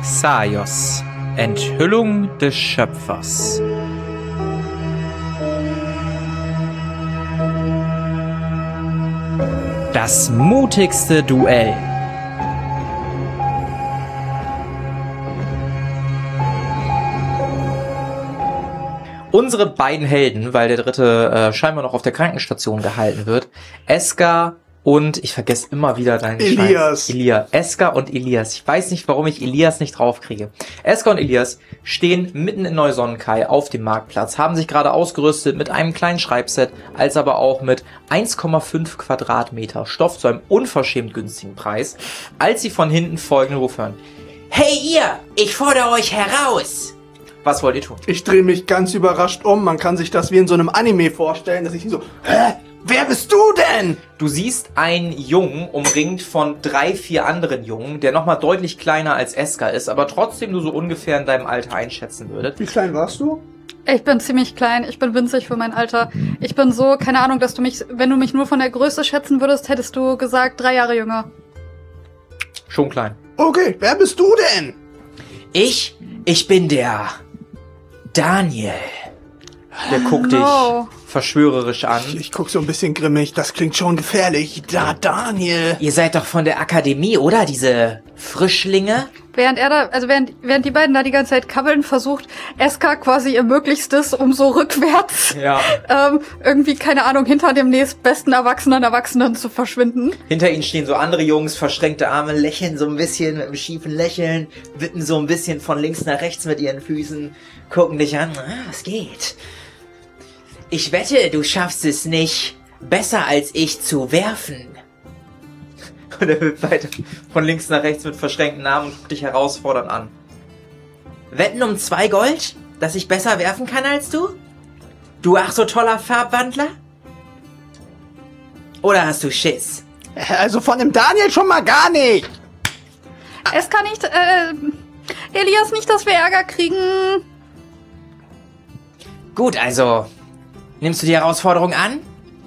Xaios, Enthüllung des Schöpfers. Das mutigste Duell. Unsere beiden Helden, weil der dritte scheinbar noch auf der Krankenstation gehalten wird, Eska und, ich vergesse immer wieder deinen Elias. Eska und Elias. Ich weiß nicht, warum ich Elias nicht draufkriege. Eska und Elias stehen mitten in Neusonnenkai auf dem Marktplatz, haben sich gerade ausgerüstet mit einem kleinen Schreibset, als aber auch mit 1,5 Quadratmeter Stoff zu einem unverschämt günstigen Preis, als sie von hinten folgenden Ruf hören. Hey ihr, ich fordere euch heraus! Was wollt ihr tun? Ich drehe mich ganz überrascht um. Man kann sich das wie in so einem Anime vorstellen, dass ich so, hä? Wer bist du denn? Du siehst einen Jungen, umringt von 3, 4 anderen Jungen, der nochmal deutlich kleiner als Eska ist, aber trotzdem nur so ungefähr in deinem Alter einschätzen würdet. Wie klein warst du? Ich bin ziemlich klein, ich bin winzig für mein Alter. Ich bin so, keine Ahnung, dass du mich, wenn du mich nur von der Größe schätzen würdest, hättest du gesagt 3 Jahre jünger. Schon klein. Okay, wer bist du denn? Ich bin der Daniel. Der guckt dich verschwörerisch an. Ich guck so ein bisschen grimmig, das klingt schon gefährlich. Da, Daniel. Ihr seid doch von der Akademie, oder? Diese Frischlinge? Während die beiden da die ganze Zeit kabbeln, versucht Eska quasi ihr Möglichstes, um so rückwärts irgendwie, keine Ahnung, hinter dem nächstbesten Erwachsenen zu verschwinden. Hinter ihnen stehen so andere Jungs, verschränkte Arme, lächeln so ein bisschen mit einem schiefen Lächeln, wippen so ein bisschen von links nach rechts mit ihren Füßen, gucken dich an. Was geht? Ich wette, du schaffst es nicht, besser als ich zu werfen. Und er hüpft weiter von links nach rechts mit verschränkten Armen und guckt dich herausfordernd an. Wetten um 2 Gold, dass ich besser werfen kann als du? Du ach so toller Farbwandler? Oder hast du Schiss? Also von dem Daniel schon mal gar nicht. Eska nicht, Elias nicht, dass wir Ärger kriegen. Gut, also, nimmst du die Herausforderung an?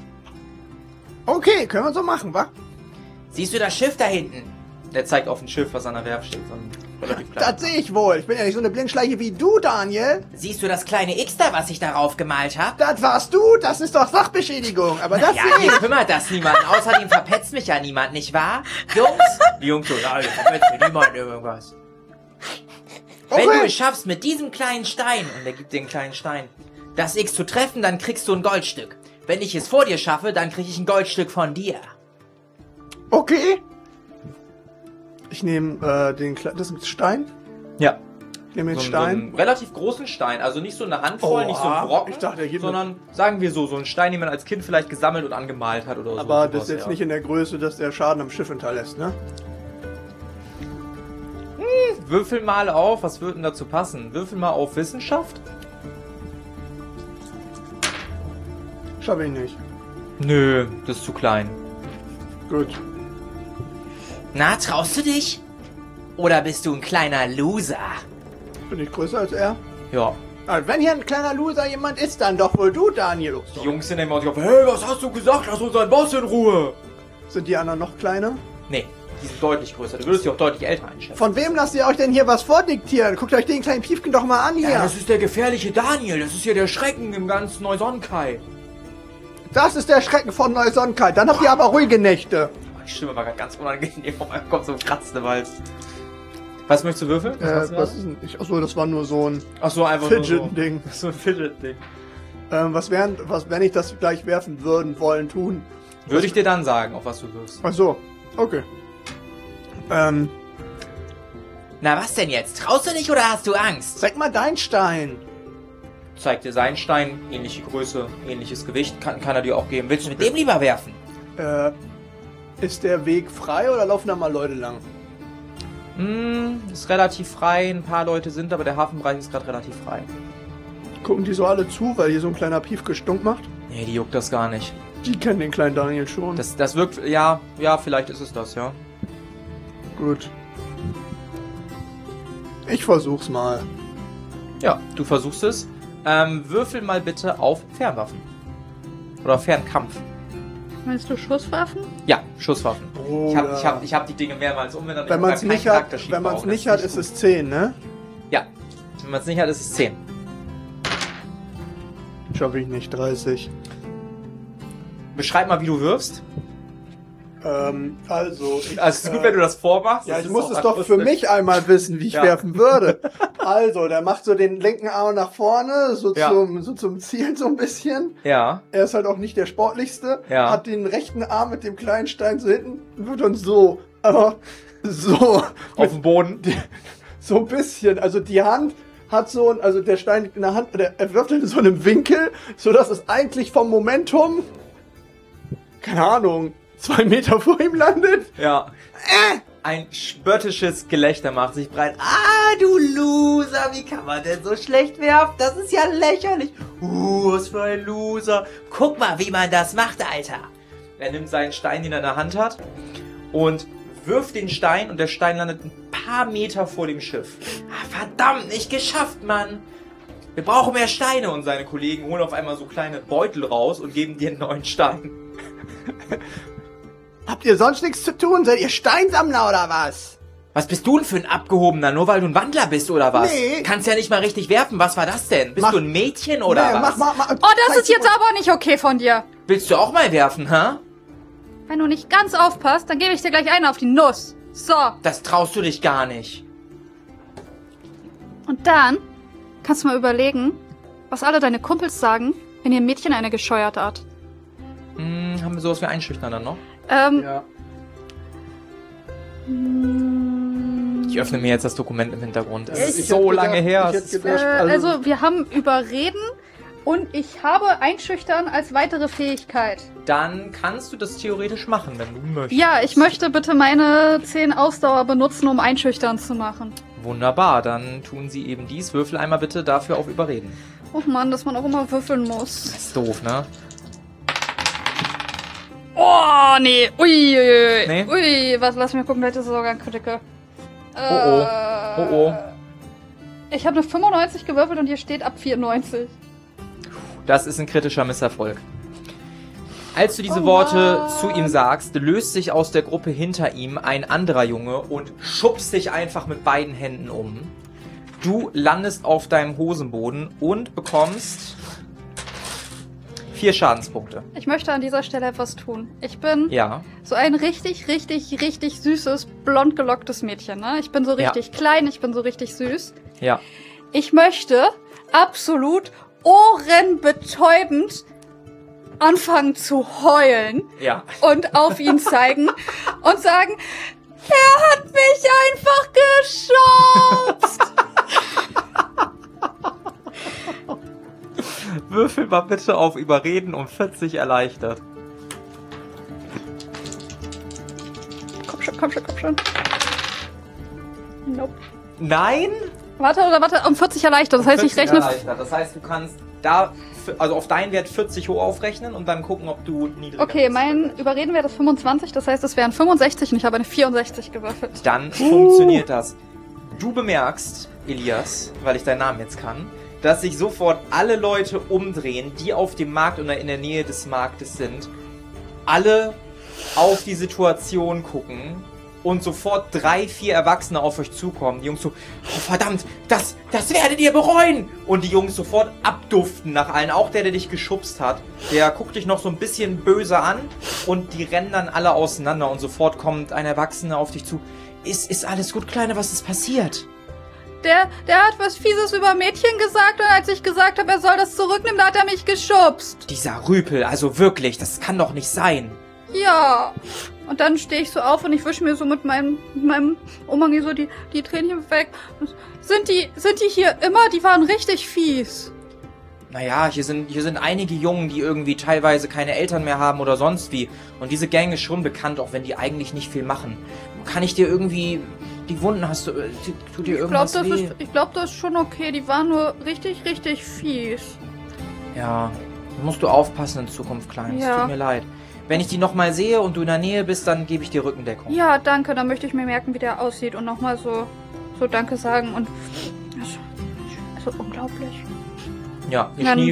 Okay, können wir so machen, wa? Siehst du das Schiff da hinten? Der zeigt auf ein Schiff, was an der Werft steht. So ein relativ kleines. Das sehe ich wohl. Ich bin ja nicht so eine Blindschleiche wie du, Daniel. Siehst du das kleine X da, was ich darauf gemalt habe? Das warst du. Das ist doch Sachbeschädigung. Aber das Ja, sehe hier ich. kümmert das niemanden. Außerdem verpetzt mich ja niemand, nicht wahr? Jungs? Die Jungs so, nein, verpetzt mir niemand irgendwas. Wenn du es schaffst, mit diesem kleinen Stein, und er gibt dir einen kleinen Stein, das X zu treffen, dann kriegst du ein Goldstück. Wenn ich es vor dir schaffe, dann krieg ich ein Goldstück von dir. Okay. Ich nehme das ist ein Stein. Ja. Ich nehme den So Stein. einen relativ großen Stein, also nicht so eine Handvoll, nicht so ein Brocken, ich dachte, sondern sagen wir so einen Stein, den man als Kind vielleicht gesammelt und angemalt hat oder so. Aber das ist jetzt nicht in der Größe, dass der Schaden am Schiff hinterlässt, ne? Würfel mal auf, was würde denn dazu passen? Würfel mal auf Wissenschaft? Schaffe ich nicht. Nö, das ist zu klein. Gut. Na, traust du dich? Oder bist du ein kleiner Loser? Bin ich größer als er? Ja. Also wenn hier ein kleiner Loser jemand ist, dann doch wohl du, Daniel. Die Jungs sind immer so auf, hey, was hast du gesagt? Lass unseren Boss in Ruhe. Sind die anderen noch kleiner? Nee, die sind deutlich größer. Du würdest die auch deutlich älter einschätzen. Von wem lasst ihr euch denn hier was vordiktieren? Guckt euch den kleinen Piefken doch mal an hier. Ja, das ist der gefährliche Daniel. Das ist hier der Schrecken im ganzen Neusonnenkai. Das ist der Schrecken von Neusonnenkai. Dann habt ihr aber ruhige Nächte. Die Stimme war gerade ganz unangenehm. Auf einmal kommt so ein kratzender Wald. Was möchtest du würfeln? Was ist denn? Achso, das war nur so ein Achso, einfach nur Fidget-Ding. So ein Fidget-Ding. Wenn ich das gleich werfen wollen, tun? Würde ich dir dann sagen, auf was du wirfst. Achso, okay. Na, was denn jetzt? Traust du dich oder hast du Angst? Zeig mal deinen Stein. Zeigt dir seinen Stein, ähnliche Größe, ähnliches Gewicht, kann er dir auch geben. Willst du mit dem lieber werfen? Ist der Weg frei oder laufen da mal Leute lang? Ist relativ frei, ein paar Leute sind, aber der Hafenbereich ist gerade relativ frei. Gucken die so alle zu, weil hier so ein kleiner Pief gestunk macht? Nee, die juckt das gar nicht. Die kennen den kleinen Daniel schon. Das wirkt, ja, vielleicht ist es das, ja. Gut. Ich versuch's mal. Ja, du versuchst es. Würfel mal bitte auf Fernwaffen. Oder Fernkampf. Meinst du Schusswaffen? Ja, Schusswaffen. Oh, ich hab die Dinge mehrmals umbenannt. Wenn man es nicht hat, ist es 10, ne? Ja. Wenn man es nicht hat, ist es 10. Schaffe ich nicht, 30. Beschreib mal, wie du wirfst. Also es ist gut, wenn du das vormachst. Ja, ich muss es doch für mich einmal wissen, wie ich werfen würde. Also, der macht so den linken Arm nach vorne, so zum Ziel so ein bisschen. Ja. Er ist halt auch nicht der sportlichste. Ja. Hat den rechten Arm mit dem kleinen Stein so hinten, wird dann so, aber so. Auf dem Boden. So ein bisschen. Also die Hand hat so ein, also der Stein liegt in der Hand, er wirft in so einem Winkel, sodass es eigentlich vom Momentum, keine Ahnung, 2 Meter vor ihm landet. Ja. Ein spöttisches Gelächter macht sich breit. Ah, du Loser, wie kann man denn so schlecht werfen? Das ist ja lächerlich. Was für ein Loser. Guck mal, wie man das macht, Alter. Er nimmt seinen Stein, den er in der Hand hat, und wirft den Stein, und der Stein landet ein paar Meter vor dem Schiff. Ah, verdammt, nicht geschafft, Mann. Wir brauchen mehr Steine. Und seine Kollegen holen auf einmal so kleine Beutel raus und geben dir einen neuen Stein. Habt ihr sonst nichts zu tun? Seid ihr Steinsammler oder was? Was bist du denn für ein Abgehobener? Nur weil du ein Wandler bist oder was? Nee. Kannst ja nicht mal richtig werfen. Was war das denn? Bist du ein Mädchen oder was? Mach. Oh, das ist jetzt aber nicht okay von dir. Willst du auch mal werfen, hä? Wenn du nicht ganz aufpasst, dann gebe ich dir gleich einen auf die Nuss. So. Das traust du dich gar nicht. Und dann kannst du mal überlegen, was alle deine Kumpels sagen, wenn ihr Mädchen eine gescheuert hat. Haben wir sowas wie Einschüchtern dann noch? Ja. Ich öffne mir jetzt das Dokument im Hintergrund. Es ist Ich so hätte lange her. ich hätte gedacht, Also wir haben Überreden und ich habe Einschüchtern als weitere Fähigkeit. Dann kannst du das theoretisch machen, wenn du möchtest. Ja, ich möchte bitte meine 10 Ausdauer benutzen, um Einschüchtern zu machen. Wunderbar, dann tun sie eben dies. Würfel einmal bitte dafür auf Überreden. Oh Mann, dass man auch immer würfeln muss. Das ist doof, ne? Oh, nee. Ui. Nee? Ui, lass mich gucken, vielleicht ist es sogar ein Kritiker. Oh. Ich habe eine 95 gewürfelt und hier steht ab 94. Das ist ein kritischer Misserfolg. Als du diese Worte zu ihm sagst, löst sich aus der Gruppe hinter ihm ein anderer Junge und schubst dich einfach mit beiden Händen um. Du landest auf deinem Hosenboden und bekommst 4 Schadenspunkte. Ich möchte an dieser Stelle etwas tun. Ich bin so ein richtig süßes, blond gelocktes Mädchen. Ne? Ich bin so richtig klein, ich bin so richtig süß. Ja. Ich möchte absolut ohrenbetäubend anfangen zu heulen und auf ihn zeigen und sagen, er hat mich einfach geschubst. Würfel mal bitte auf Überreden um 40 erleichtert. Komm schon. Nope. Nein? Warte, um 40 erleichtert. Das heißt, ich rechne... Das heißt, du kannst da, also auf deinen Wert 40 hoch aufrechnen und dann gucken, ob du niedriger Okay, mein Überredenwert ist 25, das heißt, es wären 65 und ich habe eine 64 gewürfelt. Dann funktioniert das. Du bemerkst, Elias, weil ich deinen Namen jetzt kann, dass sich sofort alle Leute umdrehen, die auf dem Markt oder in der Nähe des Marktes sind, alle auf die Situation gucken und sofort 3, 4 Erwachsene auf euch zukommen. Die Jungs so, oh verdammt, das werdet ihr bereuen! Und die Jungs sofort abduften nach allen. Auch der dich geschubst hat, der guckt dich noch so ein bisschen böse an und die rennen dann alle auseinander und sofort kommt ein Erwachsener auf dich zu. Ist alles gut, Kleine? Was ist passiert? Der hat was Fieses über Mädchen gesagt und als ich gesagt habe, er soll das zurücknehmen, da hat er mich geschubst. Dieser Rüpel, also wirklich, das kann doch nicht sein. Ja. Und dann stehe ich so auf und ich wische mir so mit meinem Umhang so die Tränchen weg. Sind die hier immer? Die waren richtig fies. Naja, hier sind einige Jungen, die irgendwie teilweise keine Eltern mehr haben oder sonst wie. Und diese Gang ist schon bekannt, auch wenn die eigentlich nicht viel machen. Kann ich dir irgendwie... Die Wunden hast du... Tut dir irgendwas weh? Ich glaube, das ist schon okay. Die waren nur richtig fies. Ja, musst du aufpassen in Zukunft, Kleines. Ja. Tut mir leid. Wenn ich die nochmal sehe und du in der Nähe bist, dann gebe ich dir Rückendeckung. Ja, danke. Dann möchte ich mir merken, wie der aussieht und nochmal so Danke sagen. Und also unglaublich. Ja, ihr schnieft.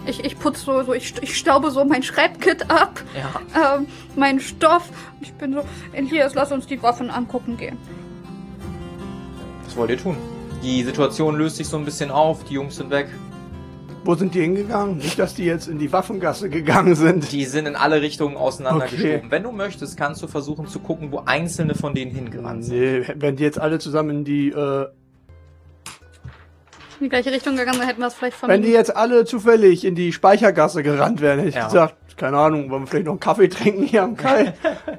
Ich putze ich staube so mein Schreibkit ab. Ja. Meinen Stoff. Ich bin so, Elias, lass uns die Waffen angucken gehen. Was wollt ihr tun? Die Situation löst sich so ein bisschen auf, die Jungs sind weg. Wo sind die hingegangen? Nicht, dass die jetzt in die Waffengasse gegangen sind. Die sind in alle Richtungen auseinandergeschoben. Okay. Wenn du möchtest, kannst du versuchen zu gucken, wo einzelne von denen hingerannt sind. Nee, wenn die jetzt alle zusammen in die, In die gleiche Richtung gegangen, dann hätten wir es vielleicht wenn die jetzt alle zufällig in die Speichergasse gerannt wären, hätte ich gesagt, keine Ahnung, wollen wir vielleicht noch einen Kaffee trinken hier am Kai?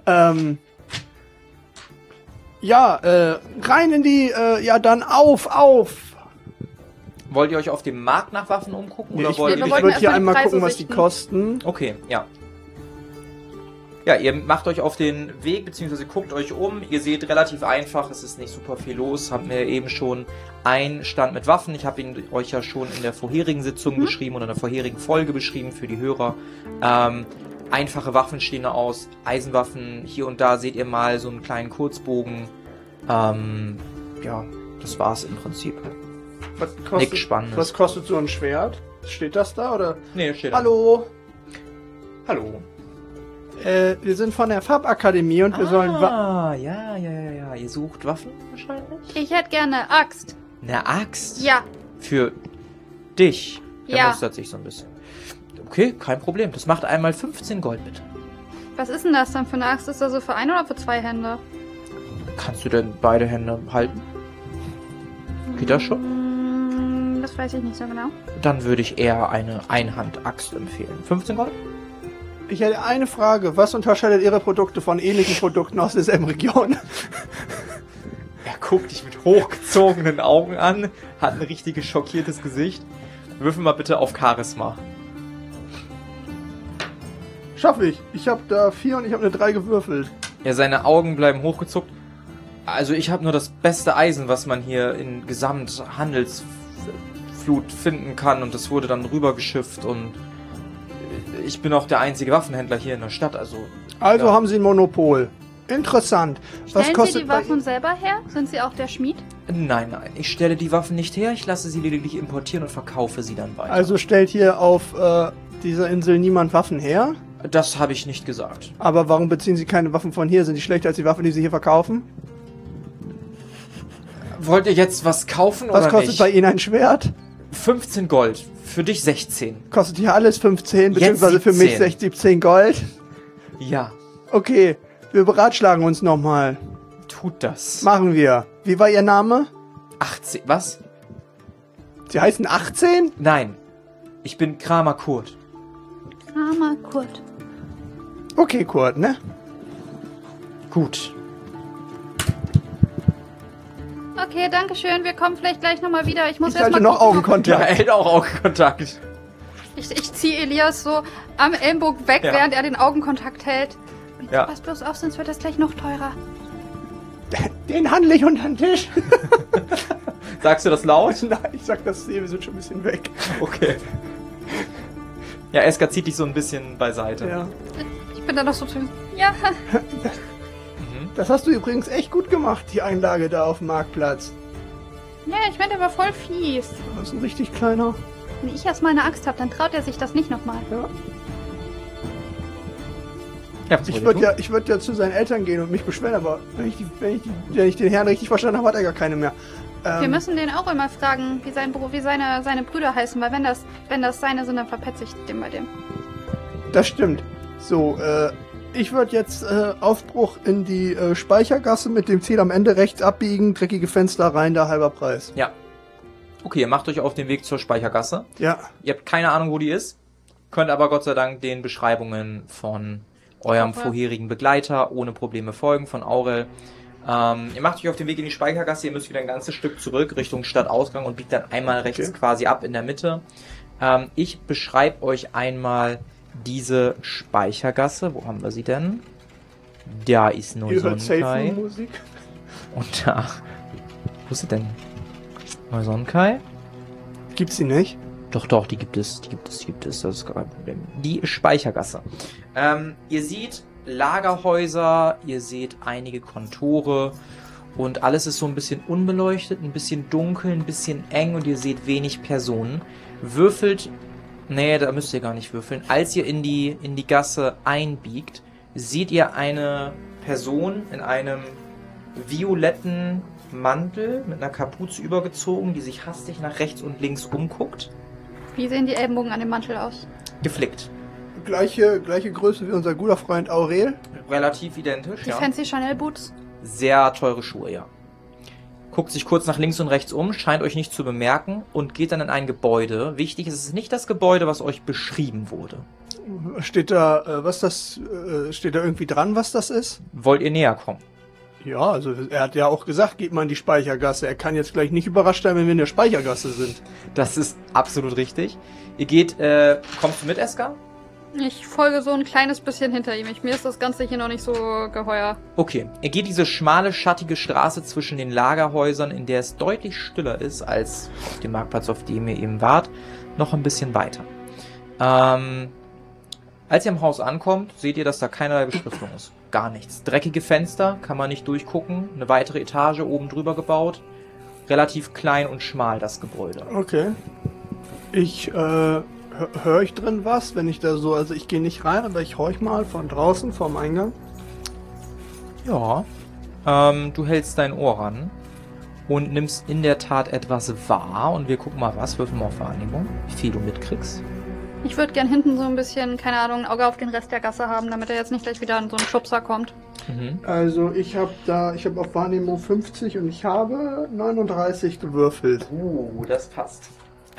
Rein in die, dann auf! Wollt ihr euch auf dem Markt nach Waffen umgucken? Nee, oder ich wollt ihr würde hier einmal Preise gucken, was die sichten. kosten. Okay, ja. Ja, ihr macht euch auf den Weg, beziehungsweise guckt euch um. Ihr seht relativ einfach, es ist nicht super viel los. Habt mir eben schon einen Stand mit Waffen. Ich habe ihn euch ja schon in der vorherigen Sitzung beschrieben oder in der vorherigen Folge beschrieben für die Hörer. Einfache Waffen stehen da aus. Eisenwaffen, hier und da seht ihr mal so einen kleinen Kurzbogen. Ja, das war's im Prinzip. Nichts Spannendes. Was kostet so ein Schwert? Steht das da, oder? Nee, steht Hallo? Hallo. Wir sind von der Farbakademie und wir sollen... Ja. Ihr sucht Waffen wahrscheinlich? Ich hätte gerne eine Axt. Eine Axt? Ja. Für dich? Der Ja. mustert sich so ein bisschen. Okay, kein Problem. Das macht einmal 15 Gold, bitte. Was ist denn das dann für eine Axt? Ist das so für ein oder für zwei Hände? Kannst du denn beide Hände halten? Geht das schon? Das weiß ich nicht so genau. Dann würde ich eher eine Einhand-Axt empfehlen. 15 Gold? Ich hätte eine Frage. Was unterscheidet Ihre Produkte von ähnlichen Produkten aus derselben Region? Er guckt dich mit hochgezogenen Augen an, hat ein richtig schockiertes Gesicht. Würfel mal bitte auf Charisma. Schaff ich. Ich habe da 4 und ich habe eine 3 gewürfelt. Ja, seine Augen bleiben hochgezuckt. Also ich habe nur das beste Eisen, was man hier in Gesamthandelsflut finden kann. Und das wurde dann rübergeschifft und ich bin auch der einzige Waffenhändler hier in der Stadt. Also ja. Haben Sie ein Monopol. Interessant. Was Stellen kostet Sie die bei Waffen selber her? Sind Sie auch der Schmied? Nein. Ich stelle die Waffen nicht her. Ich lasse sie lediglich importieren und verkaufe sie dann weiter. Also stellt hier auf dieser Insel niemand Waffen her? Das habe ich nicht gesagt. Aber warum beziehen Sie keine Waffen von hier? Sind die schlechter als die Waffen, die Sie hier verkaufen? Wollt ihr jetzt was kaufen Was oder kostet nicht? bei Ihnen ein Schwert? 15 Gold. Für dich 16. Kostet hier alles 15, Jetzt beziehungsweise für mich 17. 17 Gold? Ja, Okay, wir beratschlagen uns nochmal. tut das. Machen wir. Wie war Ihr Name? 18. Was? Sie heißen 18? Nein. Ich bin Kramer Kurt. Armer Kurt. Okay, Kurt, ne? Gut. Okay, danke schön. Wir kommen vielleicht gleich nochmal wieder. Ich muss Ich jetzt mal halte noch gucken, Ja, Augenkontakt. er hält auch Augenkontakt. Ich ziehe Elias so am Ellenbogen weg, Ja. während er den Augenkontakt hält. Und Ja. pass bloß auf, sonst wird das gleich noch teurer. Den handle ich unter den Tisch. Sagst du das laut? Nein, ich sag das, wir sind schon ein bisschen weg. Okay. Ja, Eska zieht dich so ein bisschen beiseite. Ja. Ich bin da noch so zu... Ja, Das hast du übrigens echt gut gemacht, die Einlage da auf dem Marktplatz. ja, ich meine, der war voll fies. Das ist ein richtig kleiner. Wenn ich erst mal eine Axt habe, dann traut er sich das nicht nochmal. Ja. Ja, was Ich wollt ihr würde ja zu seinen Eltern gehen und mich beschweren, aber wenn ich den Herrn richtig verstanden habe, hat er gar keine mehr. Wir müssen den auch immer fragen, wie seine Brüder heißen, weil wenn das seine sind, dann verpetze ich den bei dem. Das stimmt. So, ich würde jetzt Aufbruch in die Speichergasse mit dem Ziel am Ende rechts abbiegen, dreckige Fenster rein, da halber Preis. Ja. Okay, ihr macht euch auf den Weg zur Speichergasse. Ja. Ihr habt keine Ahnung, wo die ist, könnt aber Gott sei Dank den Beschreibungen von eurem Okay. vorherigen Begleiter ohne Probleme folgen, von Aurel. Ihr macht euch auf den Weg in die Speichergasse, ihr müsst wieder ein ganzes Stück zurück Richtung Stadtausgang und biegt dann einmal rechts quasi ab in der Mitte. Ich beschreibe euch einmal diese Speichergasse. Wo haben wir sie denn? Da ist Ihr hört Neusonkai. Safe-Musik. Und da... Wo ist sie denn? Neusonkai? Gibt's sie nicht? Doch, die gibt es, das ist kein Problem. Die Speichergasse. Ihr seht Lagerhäuser, ihr seht einige Kontore und alles ist so ein bisschen unbeleuchtet, ein bisschen dunkel, ein bisschen eng und ihr seht wenig Personen. Würfelt Nee, da müsst ihr gar nicht würfeln. Als ihr in die Gasse einbiegt, seht ihr eine Person in einem violetten Mantel mit einer Kapuze übergezogen, die sich hastig nach rechts und links umguckt. Wie sehen die Ellenbogen an dem Mantel aus? Geflickt. Gleiche Größe wie unser guter Freund Aurel. Relativ identisch, Die fancy Chanel Boots? Sehr teure Schuhe, ja. Guckt sich kurz nach links und rechts um, scheint euch nicht zu bemerken und geht dann in ein Gebäude. Wichtig ist, es ist nicht das Gebäude, was euch beschrieben wurde. Steht da, steht da irgendwie dran, was das ist? Wollt ihr näher kommen? Ja, also er hat ja auch gesagt, geht mal in die Speichergasse. Er kann jetzt gleich nicht überrascht sein, wenn wir in der Speichergasse sind. Das ist absolut richtig. Ihr geht, kommst du mit, Eska? Ich folge so ein kleines bisschen hinter ihm. Mir ist das Ganze hier noch nicht so geheuer. Okay, ihr geht diese schmale, schattige Straße zwischen den Lagerhäusern, in der es deutlich stiller ist als auf dem Marktplatz, auf dem ihr eben wart, noch ein bisschen weiter. Als ihr am Haus ankommt, seht ihr, dass da keinerlei Beschriftung ist. Gar nichts. Dreckige Fenster, kann man nicht durchgucken. Eine weitere Etage oben drüber gebaut. Relativ klein und schmal, das Gebäude. Okay. Ich, höre ich drin was, wenn ich da so, also ich gehe nicht rein, aber ich horch mal von draußen, vom Eingang. Ja. Du hältst dein Ohr ran und nimmst in der Tat etwas wahr. Und wir gucken mal was. Würfel mal auf Wahrnehmung, wie viel du mitkriegst. Ich würde gern hinten so ein bisschen, keine Ahnung, ein Auge auf den Rest der Gasse haben, damit er jetzt nicht gleich wieder in so einen Schubser kommt. Mhm. Also ich habe auf Wahrnehmung 50 und ich habe 39 gewürfelt. Das passt.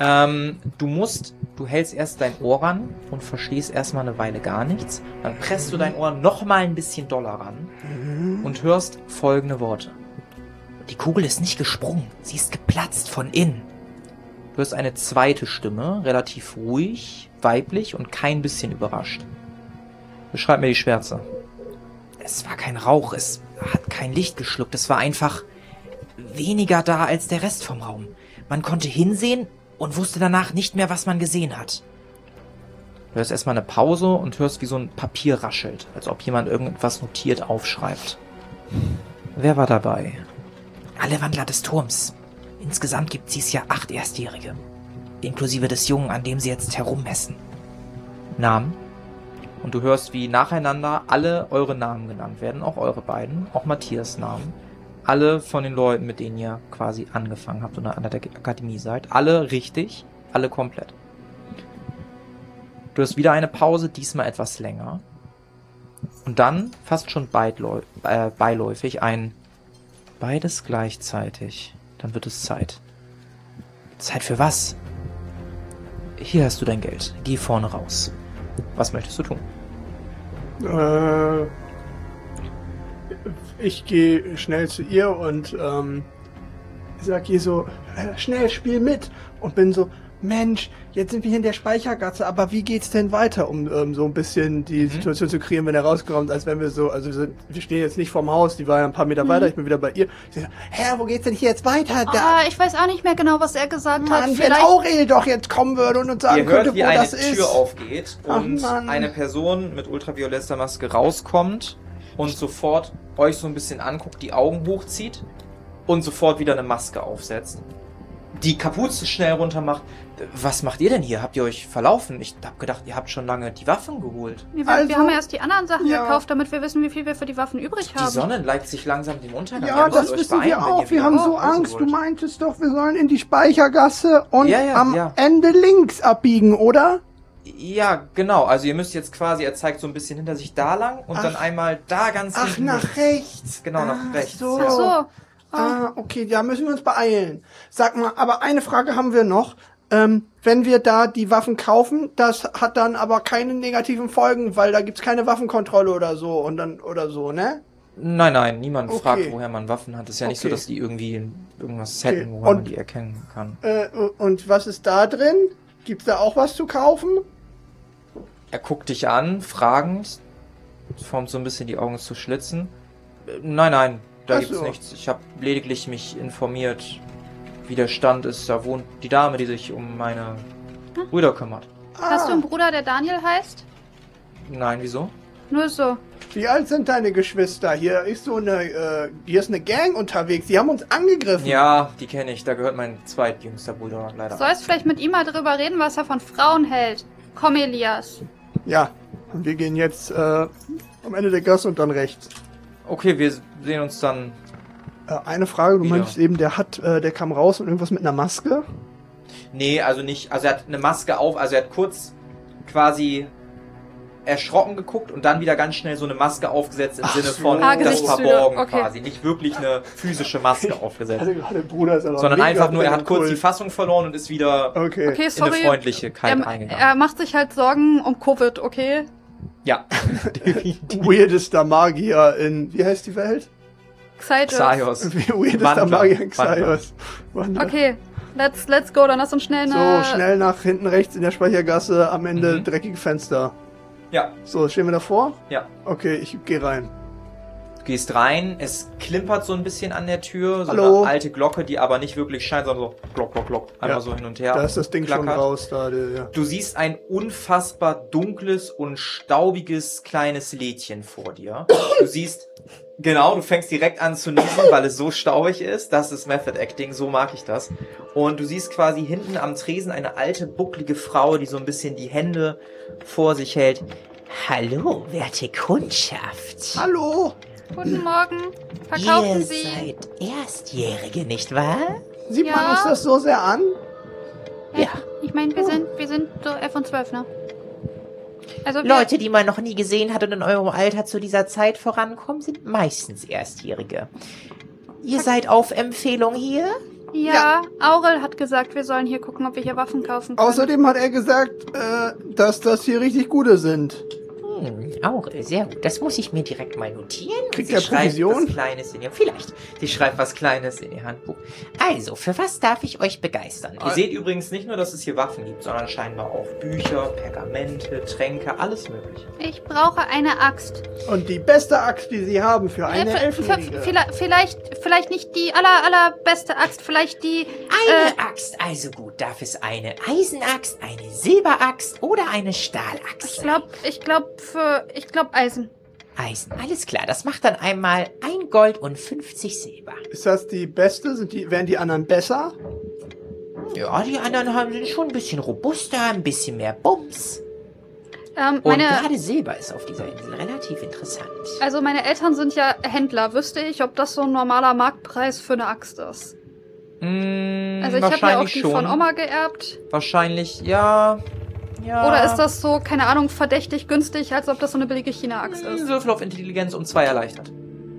Du hältst erst dein Ohr ran und verstehst erstmal eine Weile gar nichts. Dann presst du dein Ohr nochmal ein bisschen doller ran und hörst folgende Worte. Die Kugel ist nicht gesprungen, sie ist geplatzt von innen. Du hörst eine zweite Stimme, relativ ruhig, weiblich und kein bisschen überrascht. Beschreib mir die Schwärze. Es war kein Rauch, es hat kein Licht geschluckt, es war einfach weniger da als der Rest vom Raum. Man konnte hinsehen und wusste danach nicht mehr, was man gesehen hat. Du hörst erstmal eine Pause und hörst, wie so ein Papier raschelt, als ob jemand irgendetwas notiert aufschreibt. Wer war dabei? Alle Wandler des Turms. Insgesamt gibt es dieses Jahr 8 Erstjährige. Inklusive des Jungen, an dem sie jetzt herummessen. Namen. Und du hörst, wie nacheinander alle eure Namen genannt werden, auch eure beiden, auch Matthias Namen. Alle von den Leuten, mit denen ihr quasi angefangen habt oder an der Akademie seid. Alle richtig, alle komplett. Du hast wieder eine Pause, diesmal etwas länger. Und dann, fast schon beiläufig, ein beides gleichzeitig. Dann wird es Zeit. Zeit für was? Hier hast du dein Geld. Geh vorne raus. Was möchtest du tun? Ich gehe schnell zu ihr und sag ihr so, schnell, spiel mit. Und bin so, Mensch, jetzt sind wir hier in der Speichergasse, aber wie geht's denn weiter, um so ein bisschen die Situation zu kreieren, wenn er rauskommt, als wenn wir so, also wir stehen jetzt nicht vorm Haus, die war ja ein paar Meter weiter, ich bin wieder bei ihr. Ich so, hä, wo geht's denn hier jetzt weiter? Ich weiß auch nicht mehr genau, was er gesagt hat. Wenn Aurel doch jetzt kommen würde und uns sagen könnte, wo das ist. Ihr hört, wie eine Tür aufgeht und eine Person mit ultravioletter Maske rauskommt und sofort euch so ein bisschen anguckt, die Augen hochzieht und sofort wieder eine Maske aufsetzt. Die Kapuze schnell runter macht. Was macht ihr denn hier? Habt ihr euch verlaufen? Ich hab gedacht, ihr habt schon lange die Waffen geholt. Wir haben ja erst die anderen Sachen gekauft, damit wir wissen, wie viel wir für die Waffen übrig haben. Die Sonne neigt sich langsam dem Untergang. Ja, das wissen wir auch. Wir haben so Angst. Du meintest doch, wir sollen in die Speichergasse und am Ende links abbiegen, oder? Ja, genau. Also ihr müsst jetzt quasi, er zeigt so ein bisschen hinter sich da lang und dann einmal da ganz hinten. Nach rechts. Genau, nach rechts. So. Ja. Ach so. Okay, da müssen wir uns beeilen. Sag mal, aber eine Frage haben wir noch. Wenn wir da die Waffen kaufen, das hat dann aber keine negativen Folgen, weil da gibt's keine Waffenkontrolle oder so und dann oder so, ne? Nein, niemand fragt, woher man Waffen hat. Es ist ja nicht so, dass die irgendwie irgendwas hätten, woher man die erkennen kann. Und was ist da drin? Gibt's da auch was zu kaufen? Er guckt dich an, fragend, formt so ein bisschen die Augen zu schlitzen. Nein, da gibt's nichts. Ich habe lediglich mich informiert, wie der Stand ist. Da wohnt die Dame, die sich um meine Brüder kümmert. Hast du einen Bruder, der Daniel heißt? Nein, wieso? Nur so. Wie alt sind deine Geschwister? Hier ist eine Gang unterwegs. Die haben uns angegriffen. Ja, die kenne ich. Da gehört mein zweitjüngster Bruder leider. Sollst vielleicht mit ihm mal drüber reden, was er von Frauen hält. Komm, Elias. Ja, und wir gehen jetzt am Ende der Gasse und dann rechts. Okay, wir sehen uns dann. Eine Frage, du wieder. meinst eben, der kam raus und irgendwas mit einer Maske? Nee, also nicht. Also er hat eine Maske auf, also er hat kurz quasi erschrocken geguckt und dann wieder ganz schnell so eine Maske aufgesetzt im Sinne von das Gesichtszüge, Verborgen okay. quasi. Nicht wirklich eine physische Maske aufgesetzt. Der Bruder ist aber Sondern mega einfach nur, er hat kurz die cool. Fassung verloren und ist wieder Okay, in eine sorry. Freundlichkeit eingegangen. Er macht sich halt Sorgen um Covid, okay? Ja. Weirdester Magier in, wie heißt die Welt? Xaios. Weirdester Wandler. Magier in Xaios. Wandler. Okay, let's go, dann lass uns schnell So, schnell nach hinten rechts in der Speichergasse, am Ende dreckige Fenster. Ja. So, stehen wir davor? Ja. Okay, ich gehe rein. Du gehst rein, es klimpert so ein bisschen an der Tür, so Hallo? eine alte Glocke, die aber nicht wirklich scheint, sondern so glock, glock, glock, einmal Ja. so hin und her. Da ist das Ding schon klackert. raus. Ja. Du siehst ein unfassbar dunkles und staubiges kleines Lädchen vor dir. Du siehst, genau, du fängst direkt an zu niesen, weil es so staubig ist. Das ist Method Acting, so mag ich das. Und du siehst quasi hinten am Tresen eine alte, bucklige Frau, die so ein bisschen die Hände vor sich hält. Hallo, werte Kundschaft. Hallo? Guten Morgen, verkaufen Ihr Sie? seid Erstjährige, nicht wahr? Sieht Ja. man uns das so sehr an? Ja. Ich meine, wir sind so 11 und 12, ne? Also wir, Leute, die man noch nie gesehen hat und in eurem Alter zu dieser Zeit vorankommen, sind meistens Erstjährige. Ihr seid auf Empfehlung hier? ja, Aurel hat gesagt, wir sollen hier gucken, ob wir hier Waffen kaufen können. Außerdem hat er gesagt, dass das hier richtig gute sind. Auch sehr gut. Das muss ich mir direkt mal notieren. Kriegt Sie er schreibt Provision? was Kleines in ihr. Vielleicht. Sie schreibt was Kleines in ihr Handbuch. Also, für was darf ich euch begeistern? Ihr seht übrigens nicht nur, dass es hier Waffen gibt, sondern scheinbar auch Bücher, Pergamente, Tränke, alles mögliche. Ich brauche eine Axt. Und die beste Axt, die sie haben für eine F- Elfjährige. Vielleicht nicht die allerbeste Axt, vielleicht die... Eine Axt, also gut. Darf es eine Eisenaxt, eine Silberaxt oder eine Stahlaxt sein? Ich glaube Eisen. Eisen, alles klar. Das macht dann einmal 1 Gold und 50 Silber. Ist das die beste? Wären die anderen besser? Ja, die anderen sind schon ein bisschen robuster, ein bisschen mehr Bums. Und Meine gerade Silber ist auf dieser Insel relativ interessant. Eltern sind ja Händler. Wüsste ich, ob das so ein normaler Marktpreis für eine Axt ist? Also ich habe ja auch die von Oma geerbt. Wahrscheinlich, ja. Oder ist das so, keine Ahnung, verdächtig günstig, als ob das so eine billige China-Axt ist? Würfel auf Intelligenz um 2 erleichtert.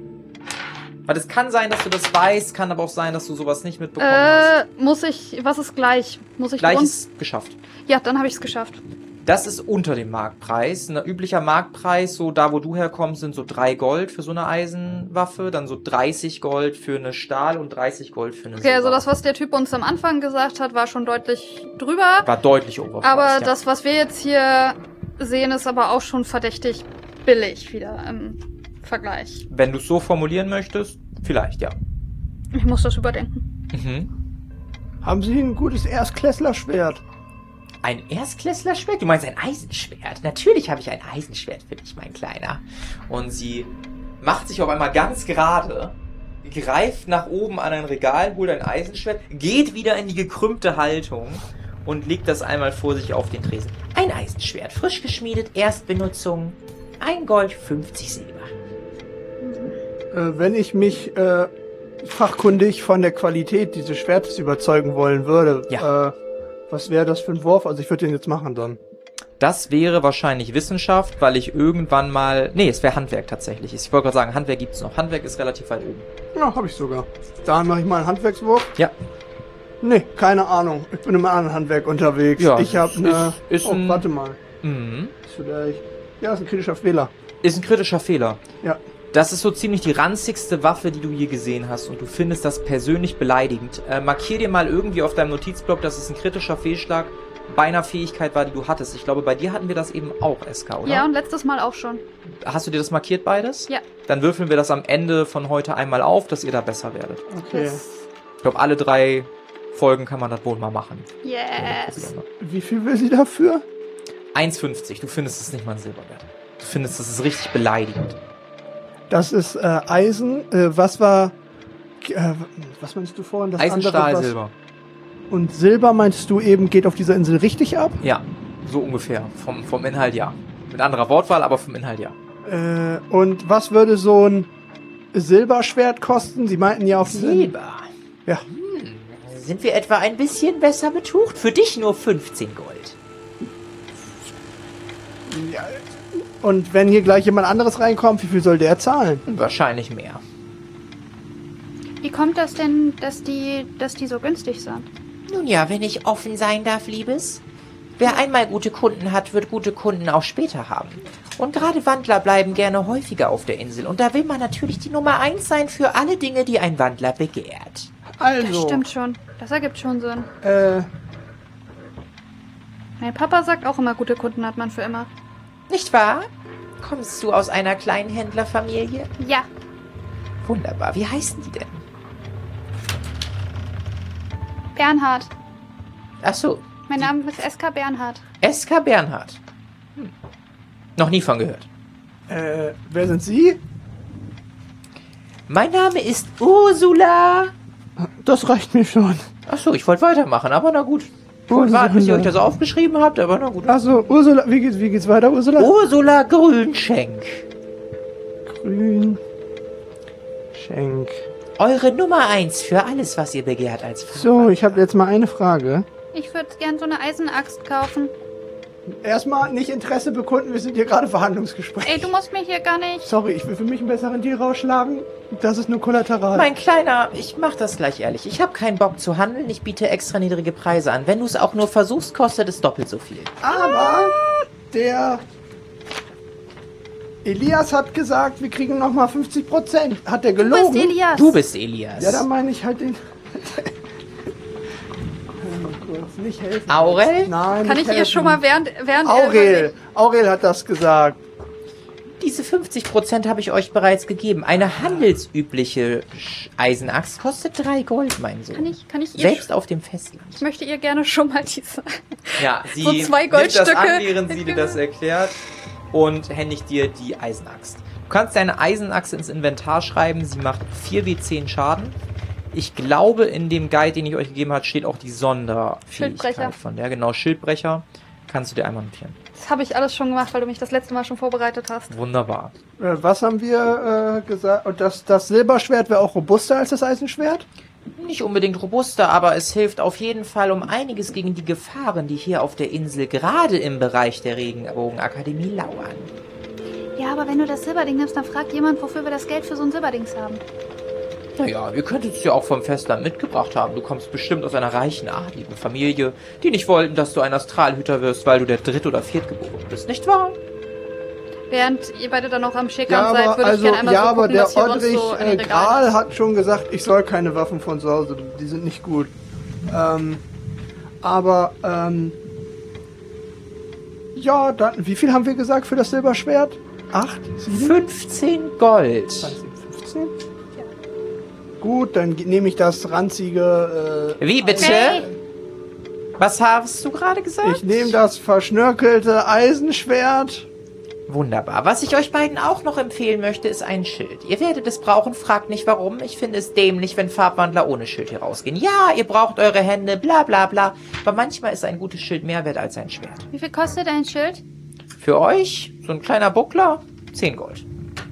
Weil es kann sein, dass du das weißt, kann aber auch sein, dass du sowas nicht mitbekommen hast. Was ist gleich? Muss ich Gleich ist geschafft. Ja, dann habe ich es geschafft. Das ist unter dem Marktpreis. Ein üblicher Marktpreis, so da wo du herkommst, sind so 3 Gold für so eine Eisenwaffe, dann so 30 Gold für eine Stahl und 30 Gold für eine Okay, also Silber. das, was der Typ uns am Anfang gesagt hat, war schon deutlich drüber. War deutlich overpriced, Aber ja. das, was wir jetzt hier sehen, ist aber auch schon verdächtig billig wieder im Vergleich. Wenn du es so formulieren möchtest, vielleicht, ja. Ich muss das überdenken. Haben sie ein gutes Erstklässlerschwert? Ein Erstklässlerschwert? Du meinst ein Eisenschwert? Natürlich habe ich ein Eisenschwert für dich, mein Kleiner. Und sie macht sich auf einmal ganz gerade, greift nach oben an ein Regal, holt ein Eisenschwert, geht wieder in die gekrümmte Haltung und legt das einmal vor sich auf den Tresen. Ein Eisenschwert, frisch geschmiedet, Erstbenutzung, 1 Gold, 50 Silber. Wenn ich mich fachkundig von der Qualität dieses Schwertes überzeugen wollen würde, Ja. Was wäre das für ein Wurf? Also ich würde den jetzt machen dann. Das wäre wahrscheinlich Wissenschaft, weil ich irgendwann mal... Nee, es wäre Handwerk tatsächlich. Ich wollte gerade sagen, Handwerk gibt's noch. Handwerk ist relativ weit oben. Ja, habe ich sogar. Dann mache ich mal einen Handwerkswurf. Ja. Nee, keine Ahnung. Ich bin im anderen Handwerk unterwegs. Ja, ich habe eine... ist ein- warte mal. Mhm. Ist vielleicht... Ja, ist ein kritischer Fehler. Ist ein kritischer Fehler. Ja. Das ist so ziemlich die ranzigste Waffe, die du je gesehen hast und du findest das persönlich beleidigend. Markier dir mal irgendwie auf deinem Notizblock, dass es ein kritischer Fehlschlag bei einer Fähigkeit war, die du hattest. Ich glaube, bei dir hatten wir das eben auch, SK, oder? Ja, und letztes Mal auch schon. Hast du dir das markiert, beides? Ja. Dann würfeln wir das am Ende von heute einmal auf, dass ihr da besser werdet. Okay. Ich glaube, alle 3 Folgen kann man das wohl mal machen. Yes. Wie viel will sie dafür? 1,50. Du findest es nicht mal ein Silberwert. Du findest, das ist richtig beleidigend. Das ist Eisen. Was war... was meinst du vorhin? Das Eisen, andere, Stahl, was... Silber. Und Silber meinst du eben, geht auf dieser Insel richtig ab? Ja, so ungefähr. Vom Inhalt ja. Mit anderer Wortwahl, aber vom Inhalt ja. Und was würde so ein Silberschwert kosten? Sie meinten ja auf... Silber? Ja. Sind wir etwa ein bisschen besser betucht? Für dich nur 15 Gold. Ja. Und wenn hier gleich jemand anderes reinkommt, wie viel soll der zahlen? Wahrscheinlich mehr. Wie kommt das denn, dass die so günstig sind? Nun ja, wenn ich offen sein darf, Liebes. Wer einmal gute Kunden hat, wird gute Kunden auch später haben. Und gerade Wandler bleiben gerne häufiger auf der Insel. Und da will man natürlich die Nummer 1 sein für alle Dinge, die ein Wandler begehrt. Also... Das stimmt schon. Das ergibt schon Sinn. Mein Papa sagt auch immer, gute Kunden hat man für immer. Nicht wahr? Kommst du aus einer kleinen Händlerfamilie? Ja. Wunderbar. Wie heißen die denn? Bernhard. Ach so. Mein Name ist SK Bernhard. SK Bernhard. Noch nie von gehört. Wer sind Sie? Mein Name ist Ursula. Das reicht mir schon. Ach so, ich wollte weitermachen, aber na gut. Ich wollte warten, bis ihr euch das aufgeschrieben habt, aber na gut. Also, Ursula, wie geht's weiter, Ursula? Ursula Grünschenk. Grünschenk. Eure Nummer 1 für alles, was ihr begehrt als Frau. So, ich habe jetzt mal eine Frage. Ich würde gern so eine Eisenaxt kaufen. Erstmal nicht Interesse bekunden, wir sind hier gerade Verhandlungsgespräch. Ey, du musst mir hier gar nicht... Sorry, ich will für mich einen besseren Deal rausschlagen. Das ist nur Kollateral. Mein Kleiner, ich mach das gleich ehrlich. Ich habe keinen Bock zu handeln, ich biete extra niedrige Preise an. Wenn du es auch nur versuchst, kostet es doppelt so viel. Aber der Elias hat gesagt, wir kriegen nochmal 50%. Hat der gelogen? Du bist Elias. Du bist Elias. Ja, dann meine ich halt den... Nicht helfen. Aurel? Nein, Kann nicht ich ihr schon mal während Aurel hat das gesagt. Diese 50% habe ich euch bereits gegeben. Eine handelsübliche Eisenaxt kostet 3 Gold, mein Sohn. Kann ich ihr... Selbst auf dem Festland. Ich möchte ihr gerne schon mal diese... Ja, sie so 2 nimmt das Goldstücke. an, während sie dir das erklärt und händigt dir die Eisenaxt. Du kannst deine Eisenaxt ins Inventar schreiben. Sie macht 4W10 Schaden. Ich glaube, in dem Guide, den ich euch gegeben habe, steht auch die Sonderfähigkeit von der. Genau, Schildbrecher. Kannst du dir einmal notieren. Das habe ich alles schon gemacht, weil du mich das letzte Mal schon vorbereitet hast. Wunderbar. Was haben wir gesagt? Und das Silberschwert wäre auch robuster als das Eisenschwert? Nicht unbedingt robuster, aber es hilft auf jeden Fall um einiges gegen die Gefahren, die hier auf der Insel gerade im Bereich der Regenbogenakademie lauern. Ja, aber wenn du das Silberding nimmst, dann fragt jemand, wofür wir das Geld für so ein Silberdings haben. Naja, ihr könntet es ja auch vom Festland mitgebracht haben. Du kommst bestimmt aus einer reichen, adligen Familie, die nicht wollten, dass du ein Astralhüter wirst, weil du der Dritt- oder Viertgeboren bist, nicht wahr? Während ihr beide dann noch am Schickern seid, würde ich gerne einmal so aber gucken, der dass hier sonst Oddrich so in den Regalen Gral ist. hat schon gesagt, ich soll keine Waffen von zu Hause, die sind nicht gut. Ja, dann, wie viel haben wir gesagt für das Silberschwert? 8? 7? 15 Gold. 15? Ja. Gut, dann nehme ich das ranzige... Wie bitte? Hey. Was hast du gerade gesagt? Ich nehme das verschnörkelte Eisenschwert. Wunderbar. Was ich euch beiden auch noch empfehlen möchte, ist ein Schild. Ihr werdet es brauchen, fragt nicht warum. Ich finde es dämlich, wenn Farbwandler ohne Schild hier rausgehen. Ja, ihr braucht eure Hände, bla bla bla. Aber manchmal ist ein gutes Schild mehr wert als ein Schwert. Wie viel kostet ein Schild? Für euch, so ein kleiner Buckler, 10 Gold.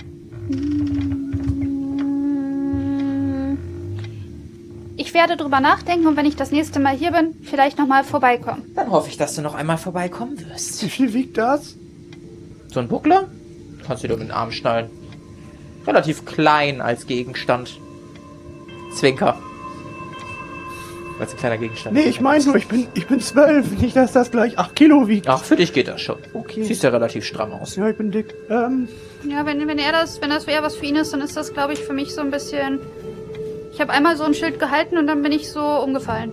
Ich werde drüber nachdenken und wenn ich das nächste Mal hier bin, vielleicht nochmal vorbeikommen. Dann hoffe ich, dass du noch einmal vorbeikommen wirst. Wie viel wiegt das? So ein Buckler? Kannst du dir um den Arm schnallen. Relativ klein als Gegenstand. Zwinker. Weil es ein kleiner Gegenstand ist. Nee, ich meine nur, ich bin 12. Nicht, dass das gleich 8 Kilo wiegt. Ach, für dich geht das schon. Okay. Siehst ja relativ stramm aus. Ja, ich bin dick. Ja, wenn das eher was für ihn ist, dann ist das, glaube ich, für mich so ein bisschen... Ich habe einmal so ein Schild gehalten und dann bin ich so umgefallen.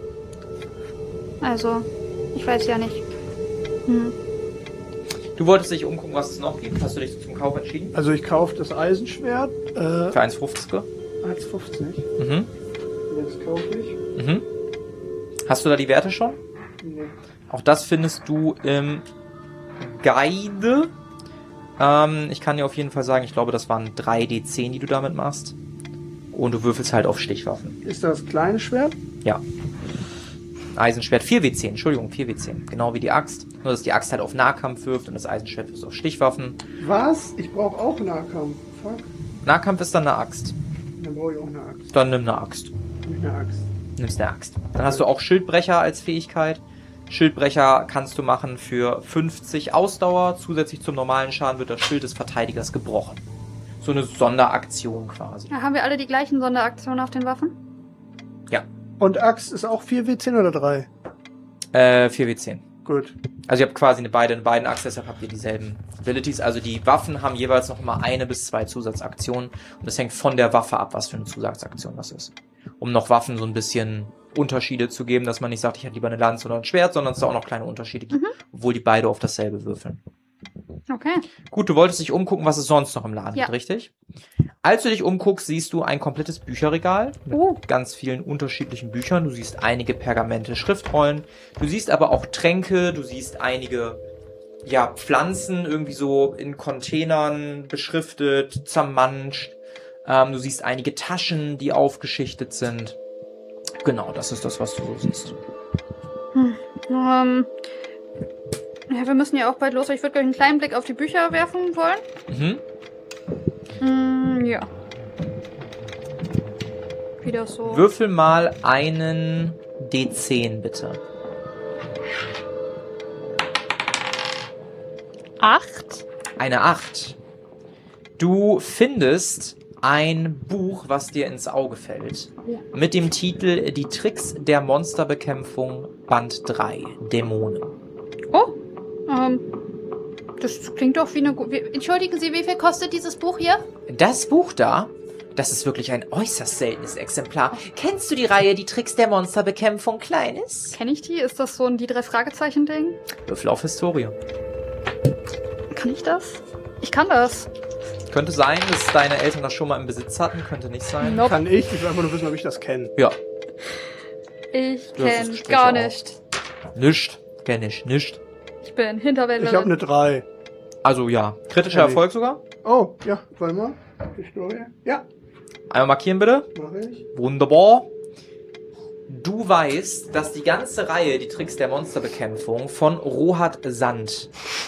Also, ich weiß ja nicht. Du wolltest dich umgucken, was es noch gibt. Hast du dich zum Kauf entschieden? Also ich kaufe das Eisenschwert. Für 1,50. 1,50. Mhm. Das kaufe ich. Mhm. Hast du da die Werte schon? Nee. Auch das findest du im Guide. Ich kann dir auf jeden Fall sagen, ich glaube, das waren 3d10, die du damit machst. Und du würfelst halt auf Stichwaffen. Ist das kleine Schwert? Ja. Eisenschwert 4w10, Entschuldigung, 4w10. Genau wie die Axt. Nur, dass die Axt halt auf Nahkampf wirft und das Eisenschwert wirft auf Stichwaffen. Was? Ich brauche auch Nahkampf. Fuck. Nahkampf ist dann eine Axt. Dann brauche ich auch eine Axt. Dann nimm eine Axt. Nicht eine Axt. Nimmst eine Axt. Dann hast du auch Schildbrecher als Fähigkeit. Schildbrecher kannst du machen für 50 Ausdauer. Zusätzlich zum normalen Schaden wird das Schild des Verteidigers gebrochen. So eine Sonderaktion quasi. Ja, haben wir alle die gleichen Sonderaktionen auf den Waffen? Ja. Und Axt ist auch 4w10 oder 3? 4w10. Gut. Also ihr habt quasi eine beiden Axt, deshalb habt ihr dieselben Abilities. Also die Waffen haben jeweils noch mal 1 bis 2 Zusatzaktionen. Und das hängt von der Waffe ab, was für eine Zusatzaktion das ist. Um noch Waffen so ein bisschen Unterschiede zu geben, dass man nicht sagt, ich hätte lieber eine Lanze oder ein Schwert, sondern es da auch noch kleine Unterschiede gibt, obwohl die beide auf dasselbe würfeln. Okay. Gut, du wolltest dich umgucken, was es sonst noch im Laden gibt, richtig? Als du dich umguckst, siehst du ein komplettes Bücherregal mit ganz vielen unterschiedlichen Büchern. Du siehst einige Pergamente, Schriftrollen. Du siehst aber auch Tränke. Du siehst einige, Pflanzen irgendwie so in Containern beschriftet, zermanscht. Du siehst einige Taschen, die aufgeschichtet sind. Genau, das ist das, was du so siehst. Ja, wir müssen ja auch bald los. Ich würde gleich einen kleinen Blick auf die Bücher werfen wollen. Ja. Wie das so... Würfel mal einen D10, bitte. 8. Eine 8. Du findest ein Buch, was dir ins Auge fällt. Mit dem Titel Die Tricks der Monsterbekämpfung Band 3. Dämonen. Oh, das klingt doch wie eine... Entschuldigen Sie, wie viel kostet dieses Buch hier? Das Buch da, das ist wirklich ein äußerst seltenes Exemplar. Kennst du die Reihe Die Tricks der Monsterbekämpfung Kleines? Kenn ich die? Ist das so ein die 3 Fragezeichen-Ding? Würfel auf Historie. Kann ich das? Ich kann das. Könnte sein, dass deine Eltern das schon mal im Besitz hatten. Könnte nicht sein. Nope. Kann ich? Ich will einfach nur wissen, ob ich das kenne. Ja. Ich Du hast das kenn Gespräch gar auch. nicht. Nischt. Kenn ich. Nischt. Ich bin Hinterwäldlerin. Ich habe eine 3. Also ja. Kritischer Kenn ich. Erfolg sogar. Oh, ja, warte mal. Historie. Ja, Einmal markieren bitte. mache ich. Wunderbar. Du weißt, dass die ganze Reihe, die Tricks der Monsterbekämpfung, von Rohat Sand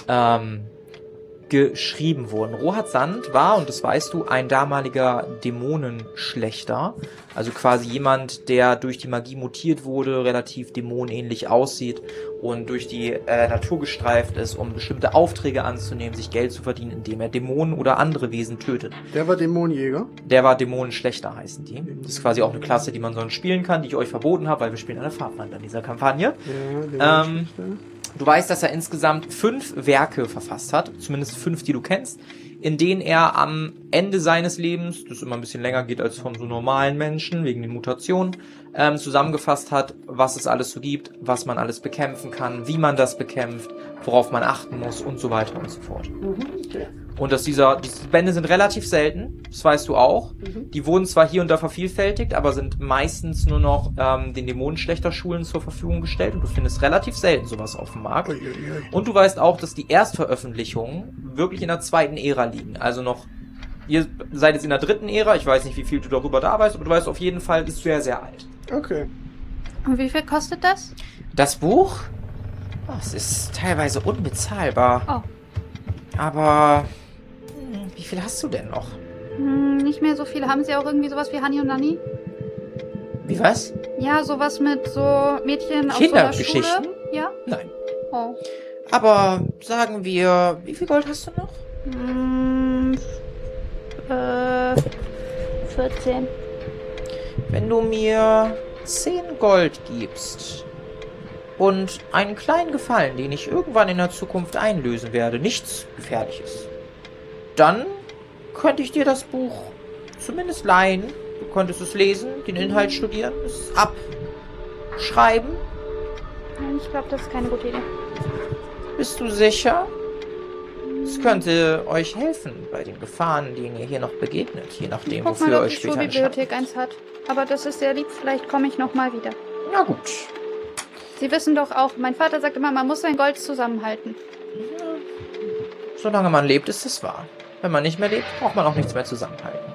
geschrieben wurden. Rohat Sand war, und das weißt du, ein damaliger Dämonenschlechter. Also quasi jemand, der durch die Magie mutiert wurde, relativ dämonenähnlich aussieht und durch die Natur gestreift ist, um bestimmte Aufträge anzunehmen, sich Geld zu verdienen, indem er Dämonen oder andere Wesen tötet. Der war Dämonenjäger. Der war Dämonenschlechter, heißen die. Das ist quasi auch eine Klasse, die man sonst spielen kann, die ich euch verboten habe, weil wir spielen eine Farbwand an dieser Kampagne. Ja, Dämonenschlechter. Du weißt, dass er insgesamt 5 Werke verfasst hat, zumindest 5, die du kennst, in denen er am Ende seines Lebens, das immer ein bisschen länger geht als von so normalen Menschen, wegen den Mutationen, zusammengefasst hat, was es alles so gibt, was man alles bekämpfen kann, wie man das bekämpft, worauf man achten muss und so weiter und so fort. Okay. Und dass diese Bände sind relativ selten, das weißt du auch. Die wurden zwar hier und da vervielfältigt, aber sind meistens nur noch den Dämonenschlechterschulen zur Verfügung gestellt und du findest relativ selten sowas auf dem Markt. Uiuiui. Und du weißt auch, dass die Erstveröffentlichungen wirklich in der 2. Ära liegen. Also noch, ihr seid jetzt in der 3. Ära, ich weiß nicht, wie viel du darüber da weißt, aber du weißt auf jeden Fall, ist sehr, sehr alt. Okay. Und wie viel kostet das? Das Buch? Oh, es ist teilweise unbezahlbar. Oh. Aber wie viel hast du denn noch? Nicht mehr so viel. Haben Sie auch irgendwie sowas wie Hani und Nani? Wie was? Ja, sowas mit so Mädchen aus so einer Kindergeschichten? Schule. Ja? Nein. Oh. Aber sagen wir, wie viel Gold hast du noch? 14. Wenn du mir 10 Gold gibst und einen kleinen Gefallen, den ich irgendwann in der Zukunft einlösen werde, nichts Gefährliches, dann könnte ich dir das Buch zumindest leihen. Du könntest es lesen, den Inhalt studieren, es abschreiben. Nein, ich glaube, das ist keine gute Idee. Bist du sicher? Es könnte euch helfen bei den Gefahren, denen ihr hier noch begegnet, je nachdem, Guck wofür mal, ob euch die später Schulbibliothek eins hat. Aber das ist sehr lieb. Vielleicht komme ich noch mal wieder. Na gut. Sie wissen doch auch, mein Vater sagt immer, man muss sein Gold zusammenhalten. Solange man lebt, ist es wahr. Wenn man nicht mehr lebt, braucht man auch nichts mehr zusammenhalten.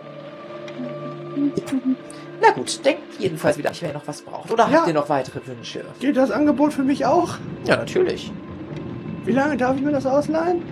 Na gut, denkt jedenfalls wieder, wer noch was braucht. Oder habt ihr noch weitere Wünsche? Geht das Angebot für mich auch? Ja, natürlich. Wie lange darf ich mir das ausleihen?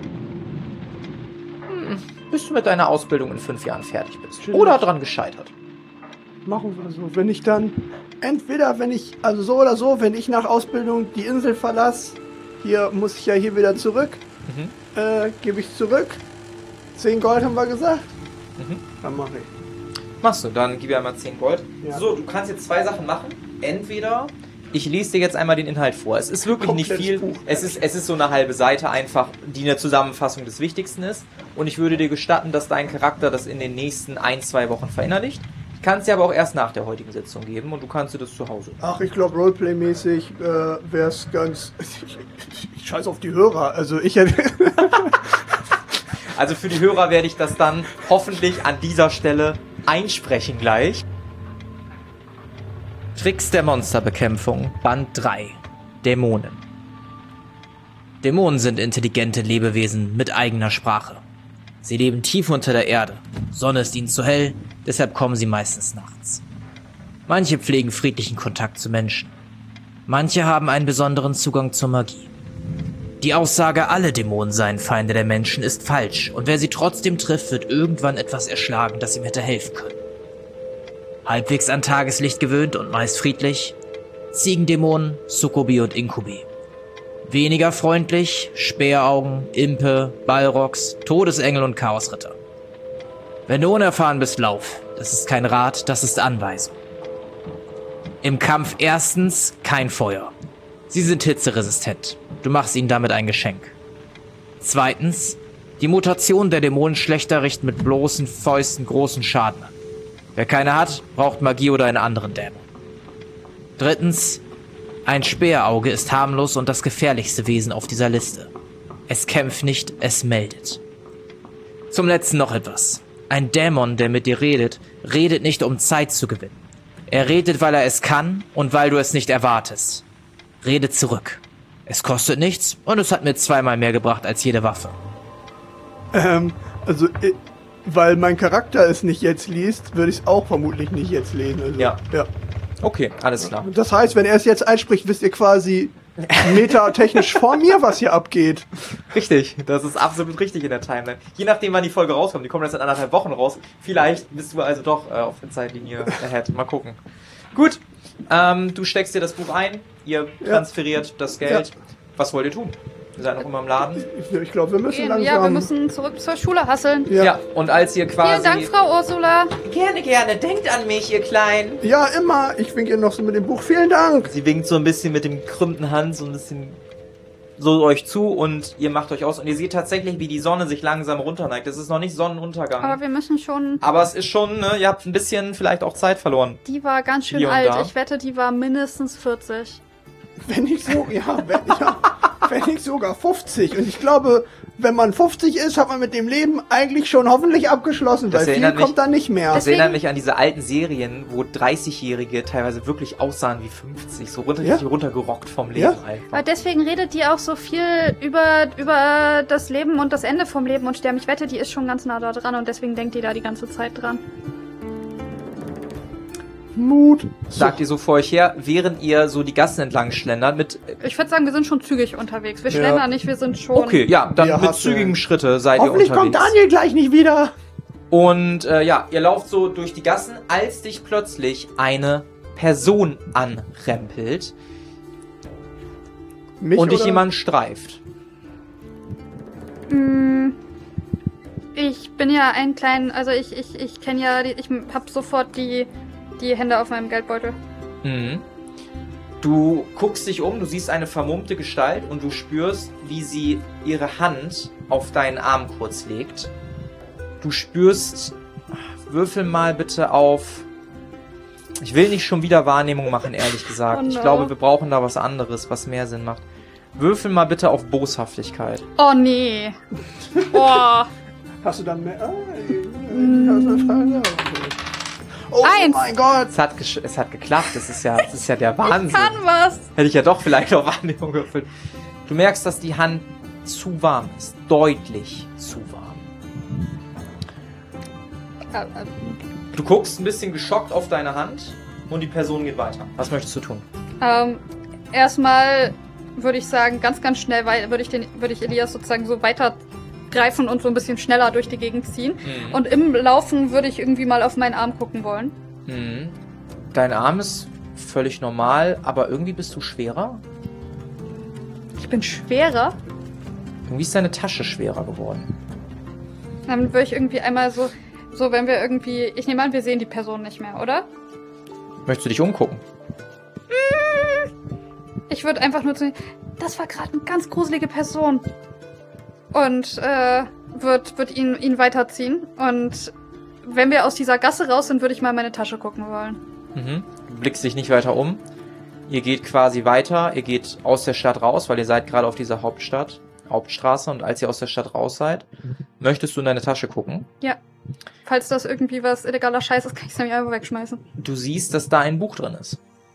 Bis du mit deiner Ausbildung in 5 Jahren fertig bist. Oder dran gescheitert. Machen wir so. Wenn ich dann, also so oder so, wenn ich nach Ausbildung die Insel verlasse, hier muss ich ja hier wieder zurück, gebe ich zurück. 10 Gold haben wir gesagt. Dann mache ich. Machst du, dann gib mir einmal 10 Gold. Ja. So, du kannst jetzt 2 Sachen machen. Entweder, ich lese dir jetzt einmal den Inhalt vor. Es ist wirklich nicht viel. Buch. Es ist so eine halbe Seite einfach, die eine Zusammenfassung des Wichtigsten ist. Und ich würde dir gestatten, dass dein Charakter das in den nächsten 1-2 Wochen verinnerlicht. Ich kann es dir aber auch erst nach der heutigen Sitzung geben und du kannst dir das zu Hause. Ach, ich glaube, Roleplay-mäßig wäre es ganz... Ich scheiß auf die Hörer. Also ich hätte... Also für die Hörer werde ich das dann hoffentlich an dieser Stelle einsprechen gleich. Tricks der Monsterbekämpfung, Band 3. Dämonen. Dämonen sind intelligente Lebewesen mit eigener Sprache. Sie leben tief unter der Erde. Sonne ist ihnen zu hell, deshalb kommen sie meistens nachts. Manche pflegen friedlichen Kontakt zu Menschen. Manche haben einen besonderen Zugang zur Magie. Die Aussage, alle Dämonen seien Feinde der Menschen, ist falsch, und wer sie trotzdem trifft, wird irgendwann etwas erschlagen, das ihm hätte helfen können. Halbwegs an Tageslicht gewöhnt und meist friedlich, Ziegendämonen, Sukkubi und Inkubi. Weniger freundlich, Späheraugen, Impe, Balrogs, Todesengel und Chaosritter. Wenn du unerfahren bist, lauf. Das ist kein Rat, das ist Anweisung. Im Kampf erstens kein Feuer. Sie sind hitzeresistent. Du machst ihnen damit ein Geschenk. Zweitens, die Mutation der Dämonen schlechter richten mit bloßen Fäusten großen Schaden an. Wer keine hat, braucht Magie oder einen anderen Dämon. Drittens, ein Späherauge ist harmlos und das gefährlichste Wesen auf dieser Liste. Es kämpft nicht, es meldet. Zum Letzten noch etwas. Ein Dämon, der mit dir redet, redet nicht, um Zeit zu gewinnen. Er redet, weil er es kann und weil du es nicht erwartest. Rede zurück. Es kostet nichts und es hat mir 2-mal mehr gebracht als jede Waffe. Weil mein Charakter es nicht jetzt liest, würde ich es auch vermutlich nicht jetzt lesen. Also, ja. Okay, alles klar. Das heißt, wenn er es jetzt einspricht, wisst ihr quasi metatechnisch vor mir, was hier abgeht. Richtig, das ist absolut richtig in der Timeline. Je nachdem, wann die Folge rauskommt, die kommt erst in 1,5 Wochen raus. Vielleicht bist du also doch auf der Zeitlinie ahead. Mal gucken. Gut, du steckst dir das Buch ein, ihr transferiert das Geld. Ja. Was wollt ihr tun? Wir sind noch immer im Laden. Ich glaube, wir müssen langsam... Ja, wir müssen zurück zur Schule hasseln. Ja, und als ihr quasi... Vielen Dank, Frau Ursula. Gerne. Denkt an mich, ihr Kleinen. Ja, immer. Ich winke ihr noch so mit dem Buch. Vielen Dank. Sie winkt so ein bisschen mit dem gekrümmten Hand, so ein bisschen so euch zu und ihr macht euch aus. Und ihr seht tatsächlich, wie die Sonne sich langsam runterneigt. Es ist noch nicht Sonnenuntergang. Aber wir müssen schon... Aber es ist schon, ne, ihr habt ein bisschen vielleicht auch Zeit verloren. Die war ganz schön alt. Ich wette, die war mindestens 40. Wenn nicht sogar 50. Und ich glaube, wenn man 50 ist, hat man mit dem Leben eigentlich schon hoffentlich abgeschlossen, weil viel kommt dann nicht mehr. Das erinnert mich an diese alten Serien, wo 30-Jährige teilweise wirklich aussahen wie 50, so runtergerockt vom Leben einfach. Aber deswegen redet die auch so viel über das Leben und das Ende vom Leben und Sterben. Ich wette, die ist schon ganz nah da dran und deswegen denkt die da die ganze Zeit dran. Mut. Sagt ihr so vor euch her, während ihr so die Gassen entlang schlendert mit... Ich würde sagen, wir sind schon zügig unterwegs. Wir schlendern nicht, wir sind schon... Okay, ja, dann mit zügigem Schritte seid ihr unterwegs. Hoffentlich kommt Daniel gleich nicht wieder. Und ihr lauft so durch die Gassen, als dich plötzlich eine Person anrempelt und dich jemand streift. Ich bin ja ein kleiner... Also ich kenne ja... Ich hab sofort die Hände auf meinem Geldbeutel. Mhm. Du guckst dich um, du siehst eine vermummte Gestalt und du spürst, wie sie ihre Hand auf deinen Arm kurz legt. Du spürst... Würfel mal bitte auf... Ich will nicht schon wieder Wahrnehmung machen, ehrlich gesagt. Oh no. Ich glaube, wir brauchen da was anderes, was mehr Sinn macht. Würfel mal bitte auf Boshaftigkeit. Oh nee. Oh. Hast du dann mehr... Oh 1. mein Gott! Es hat geklappt, das ist ja der Wahnsinn. Ich kann was! Hätte ich ja doch vielleicht auf Wahrnehmung gewürfelt. Du merkst, dass die Hand zu warm ist. Deutlich zu warm. Du guckst ein bisschen geschockt auf deine Hand und die Person geht weiter. Was möchtest du tun? Erstmal würde ich sagen, ganz, ganz schnell würde ich Elias sozusagen so weitergreifen und so ein bisschen schneller durch die Gegend ziehen. Mhm. Und im Laufen würde ich irgendwie mal auf meinen Arm gucken wollen. Mhm. Dein Arm ist völlig normal, aber irgendwie bist du schwerer. Ich bin schwerer? Irgendwie ist deine Tasche schwerer geworden. Dann würde ich irgendwie einmal so, wenn wir irgendwie... Ich nehme an, wir sehen die Person nicht mehr, oder? Möchtest du dich umgucken? Ich würde einfach nur zu... Das war gerade eine ganz gruselige Person. Und würd ihn weiterziehen. Und wenn wir aus dieser Gasse raus sind, würde ich mal in meine Tasche gucken wollen. Mhm. Du blickst dich nicht weiter um. Ihr geht quasi weiter. Ihr geht aus der Stadt raus, weil ihr seid gerade auf dieser Hauptstraße. Und als ihr aus der Stadt raus seid, möchtest du in deine Tasche gucken? Ja. Falls das irgendwie was illegaler Scheiß ist, kann ich es nämlich einfach wegschmeißen. Du siehst, dass da ein Buch drin ist.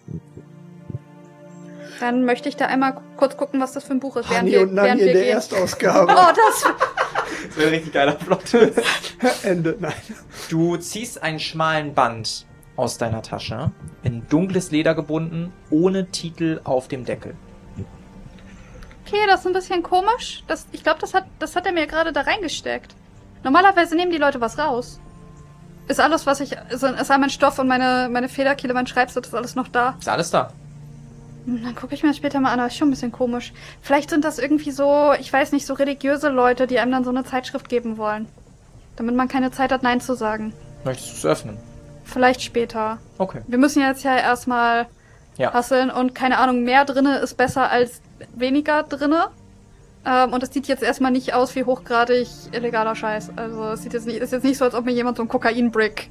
Dann möchte ich da einmal kurz gucken, was das für ein Buch ist. Hani und Nanni in der Erstausgabe. Oh, das wäre ein richtig geiler Plot. Ende, nein. Du ziehst einen schmalen Band aus deiner Tasche, in dunkles Leder gebunden, ohne Titel auf dem Deckel. Okay, das ist ein bisschen komisch. Ich glaube, das hat er mir gerade da reingesteckt. Normalerweise nehmen die Leute was raus. Ist alles, ist all mein Stoff und meine Federkiele, mein Schreibsatz, ist alles noch da? Ist alles da. Dann gucke ich mir das später mal an, aber ist schon ein bisschen komisch. Vielleicht sind das irgendwie so, ich weiß nicht, so religiöse Leute, die einem dann so eine Zeitschrift geben wollen. Damit man keine Zeit hat, Nein zu sagen. Möchtest du es öffnen? Vielleicht später. Okay. Wir müssen jetzt ja erstmal hasseln und keine Ahnung, mehr drinne ist besser als weniger drinne. Und es sieht jetzt erstmal nicht aus wie hochgradig illegaler Scheiß. Also es ist jetzt nicht so, als ob mir jemand so ein Kokain-Brick...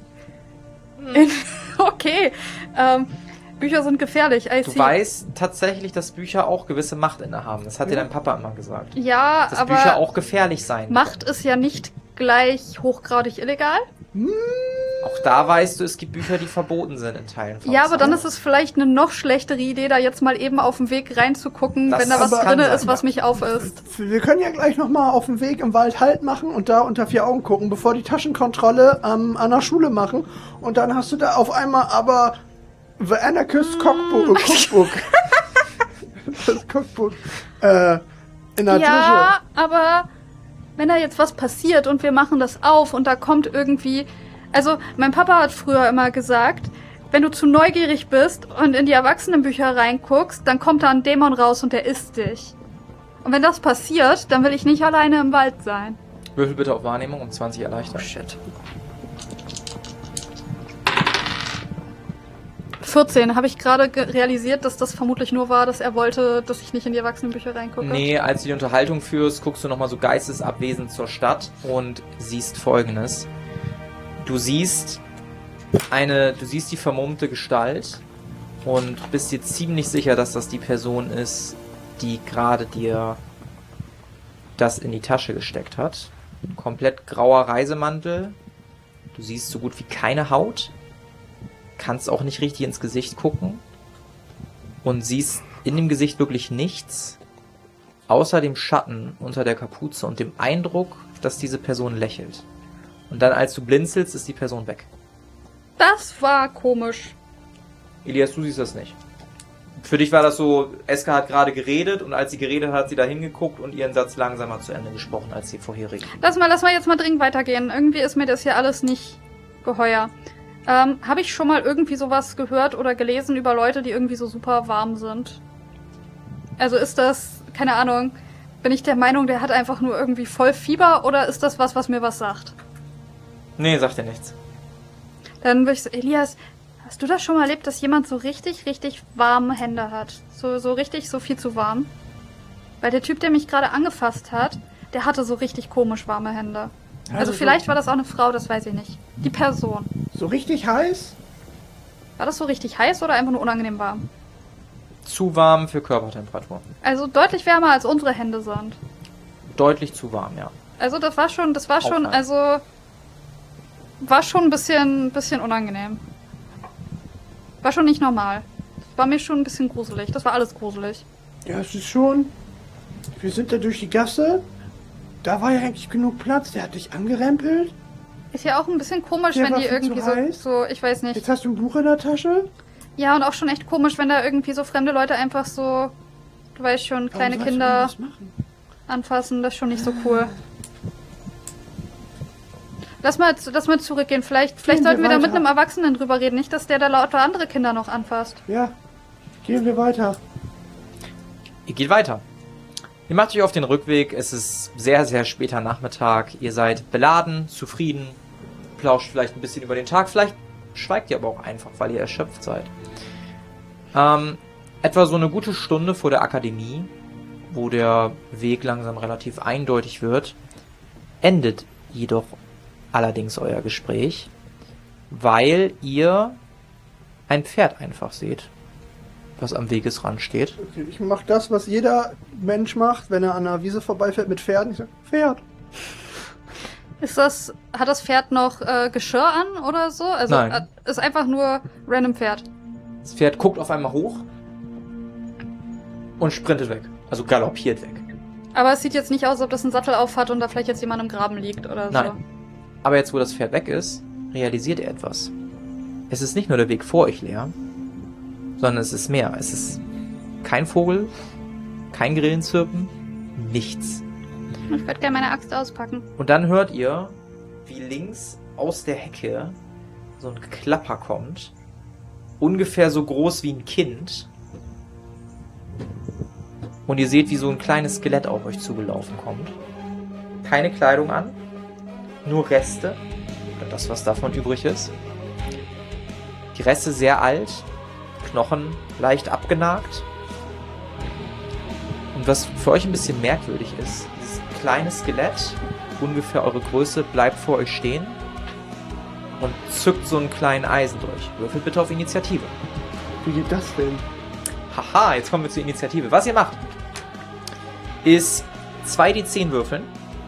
Okay. Bücher sind gefährlich. Du weißt tatsächlich, dass Bücher auch gewisse Macht innehaben. Das hat dir dein Papa immer gesagt. Ja, dass aber... Dass Bücher auch gefährlich sein können. Macht ist ja nicht gleich hochgradig illegal. Auch da weißt du, es gibt Bücher, die verboten sind in Teilen von Ja, aber dann ist es vielleicht eine noch schlechtere Idee, da jetzt mal eben auf dem Weg reinzugucken, wenn da was drin ist, was mich aufisst. Wir können ja gleich nochmal auf dem Weg im Wald Halt machen und da unter 4 Augen gucken, bevor die Taschenkontrolle an der Schule machen. Und dann hast du da auf einmal aber The Anarchist Cookbook. Das Cookbook. In der Tasche. Ja, aber wenn da jetzt was passiert und wir machen das auf und da kommt irgendwie... Also, mein Papa hat früher immer gesagt, wenn du zu neugierig bist und in die Erwachsenenbücher reinguckst, dann kommt da ein Dämon raus und der isst dich. Und wenn das passiert, dann will ich nicht alleine im Wald sein. Würfel bitte auf Wahrnehmung um 20 erleichtern. Oh, shit. 14. Habe ich gerade realisiert, dass das vermutlich nur war, dass er wollte, dass ich nicht in die Erwachsenenbücher reingucke? Nee, als du die Unterhaltung führst, guckst du nochmal so geistesabwesend zur Stadt und siehst Folgendes. Du siehst die vermummte Gestalt und bist dir ziemlich sicher, dass das die Person ist, die gerade dir das in die Tasche gesteckt hat. Komplett grauer Reisemantel. Du siehst so gut wie keine Haut. Kannst auch nicht richtig ins Gesicht gucken. Und siehst in dem Gesicht wirklich nichts, außer dem Schatten unter der Kapuze und dem Eindruck, dass diese Person lächelt. Und dann, als du blinzelst, ist die Person weg. Das war komisch. Elias, du siehst das nicht. Für dich war das so, Eska hat gerade geredet und als sie geredet hat, hat sie da hingeguckt und ihren Satz langsamer zu Ende gesprochen als die vorherige. Lass mal jetzt mal dringend weitergehen. Irgendwie ist mir das hier alles nicht geheuer. Habe ich schon mal irgendwie sowas gehört oder gelesen über Leute, die irgendwie so super warm sind? Also ist das, keine Ahnung, bin ich der Meinung, der hat einfach nur irgendwie voll Fieber oder ist das was mir was sagt? Nee, sagt dir nichts. Dann würde ich so, Elias, hast du das schon mal erlebt, dass jemand so richtig, richtig warme Hände hat? So richtig, so viel zu warm? Weil der Typ, der mich gerade angefasst hat, der hatte so richtig komisch warme Hände. Also vielleicht war das auch eine Frau, das weiß ich nicht. Die Person. So richtig heiß? War das so richtig heiß oder einfach nur unangenehm warm? Zu warm für Körpertemperatur. Also deutlich wärmer als unsere Hände sind. Deutlich zu warm, ja. Also das war schon, war schon ein bisschen unangenehm. War schon nicht normal. War mir schon ein bisschen gruselig. Das war alles gruselig. Ja, es ist schon Wir sind da durch die Gasse. Da war ja eigentlich genug Platz. Der hat dich angerempelt. Ist ja auch ein bisschen komisch, Der wenn war die viel irgendwie zu heiß. so, ich weiß nicht. Jetzt hast du ein Buch in der Tasche. Ja, und auch schon echt komisch, wenn da irgendwie so fremde Leute einfach so, du weißt schon, kleine Warum sollst du Kinder denn das machen? anfassen. Das ist schon nicht so cool. Lass mal zurückgehen. Vielleicht sollten wir da mit einem Erwachsenen drüber reden. Nicht, dass der da lauter andere Kinder noch anfasst. Ja, gehen wir weiter. Ihr geht weiter. Ihr macht euch auf den Rückweg. Es ist sehr, sehr später Nachmittag. Ihr seid beladen, zufrieden, plauscht vielleicht ein bisschen über den Tag. Vielleicht schweigt ihr aber auch einfach, weil ihr erschöpft seid. Etwa so eine gute Stunde vor der Akademie, wo der Weg langsam relativ eindeutig wird, endet jedoch allerdings euer Gespräch, weil ihr ein Pferd einfach seht, was am Wegesrand steht. Okay, ich mache das, was jeder Mensch macht, wenn er an einer Wiese vorbeifährt mit Pferden. Ich sag, Pferd. Hat das Pferd noch Geschirr an oder so? Also Nein. Ist einfach nur random Pferd. Das Pferd guckt auf einmal hoch und sprintet weg. Also galoppiert weg. Aber es sieht jetzt nicht aus, als ob das einen Sattel auf hat und da vielleicht jetzt jemand im Graben liegt oder so. Nein. Aber jetzt, wo das Pferd weg ist, realisiert ihr etwas. Es ist nicht nur der Weg vor euch leer, sondern es ist mehr. Es ist kein Vogel, kein Grillenzirpen, nichts. Ich würde gerne meine Axt auspacken. Und dann hört ihr, wie links aus der Hecke so ein Klapper kommt. Ungefähr so groß wie ein Kind. Und ihr seht, wie so ein kleines Skelett auf euch zugelaufen kommt. Keine Kleidung an, nur Reste. Oder das, was davon übrig ist. Die Reste sehr alt, Knochen leicht abgenagt. Und was für euch ein bisschen merkwürdig ist, dieses kleine Skelett, ungefähr eure Größe, bleibt vor euch stehen und zückt so einen kleinen Eisen durch. Würfelt bitte auf Initiative. Wie geht das denn? Haha, jetzt kommen wir zur Initiative. Was ihr macht, ist 2d10 würfeln.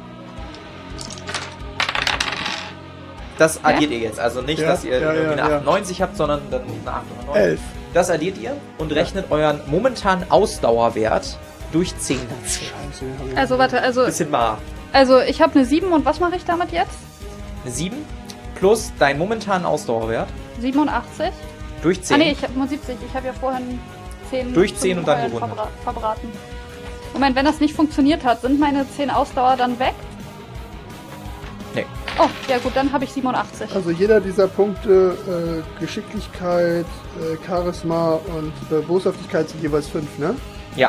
Das addiert ihr jetzt. Also nicht, dass ihr irgendwie eine 98 habt, sondern dann eine 8 oder 9. 11. Das addiert ihr und rechnet euren momentanen Ausdauerwert durch 10 dazu. Scheiße. Also warte, Bisschen mal. also ich habe eine 7 und was mache ich damit jetzt? Eine 7 plus deinen momentanen Ausdauerwert 87? durch 10. Ah nee, ich habe nur 70. Ich habe ja vorher 10... Durch 10 und dann vorher gerundet. Verbraten. Moment, wenn das nicht funktioniert hat, sind meine 10 Ausdauer dann weg? Nee. Oh, ja gut, dann habe ich 87. Also jeder dieser Punkte, Geschicklichkeit, Charisma und Boshaftigkeit sind jeweils 5, ne? Ja.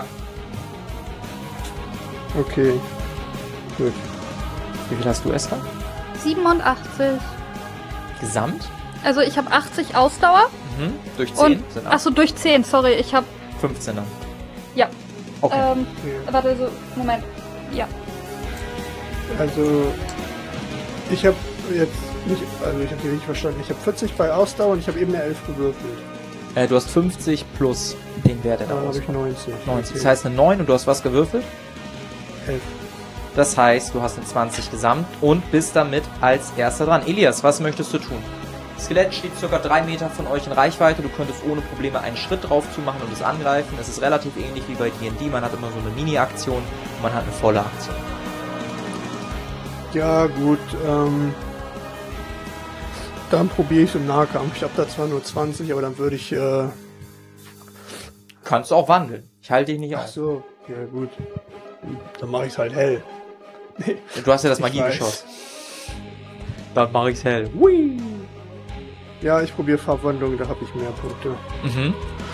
Okay. Gut. Wie viel hast du, Esther? 87. Gesamt? Also ich habe 80 Ausdauer. Durch 10 Und, sind achso, durch 10, sorry, ich habe... 15 dann. Ja. Okay. Warte, so, Moment. Ja. Also, ich habe jetzt nicht, also ich habe die richtig verstanden. Ich habe 40 bei Ausdauer und ich habe eben eine 11 gewürfelt. Du hast 50 plus den Wert, der da Dann habe ich rauskommt. 90. 90. Das heißt eine 9 und du hast was gewürfelt? 11. Das heißt, du hast eine 20 gesamt und bist damit als erster dran. Elias, was möchtest du tun? Das Skelett steht ca. 3 Meter von euch in Reichweite. Du könntest ohne Probleme einen Schritt drauf zu machen und es angreifen. Es ist relativ ähnlich wie bei D&D. Man hat immer so eine Mini-Aktion und man hat eine volle Aktion. Ja, gut, dann probiere ich es im Nahkampf. Ich habe da zwar nur 20, aber dann würde ich, Kannst du auch wandeln. Ich halte dich nicht Ach auf. so, ja gut. Dann mache ich es halt hell. Nee, Du hast ja das ich Magiegeschoss. Dann mache ich's hell. Hui. Ja, ich probiere Farbwandlung, da habe ich mehr Punkte. Mhm.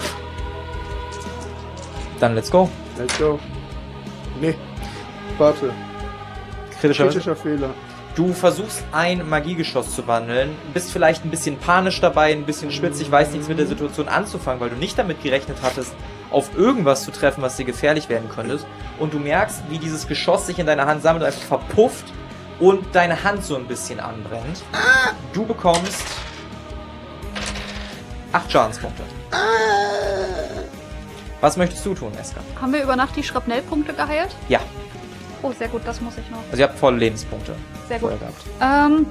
Dann let's go. Let's go. Nee, warte. Kritischer Fehler. Du versuchst ein Magiegeschoss zu wandeln, bist vielleicht ein bisschen panisch dabei, ein bisschen schwitzig, weißt nichts mit der Situation anzufangen, weil du nicht damit gerechnet hattest, auf irgendwas zu treffen, was dir gefährlich werden könnte. Und du merkst, wie dieses Geschoss sich in deiner Hand sammelt, einfach verpufft und deine Hand so ein bisschen anbrennt. Du bekommst 8 Schadenspunkte. Was möchtest du tun, Eska? Haben wir über Nacht die Schrapnellpunkte geheilt? Ja, Oh, sehr gut, das muss ich noch. also ihr habt volle Lebenspunkte Sehr gut. vorher gehabt.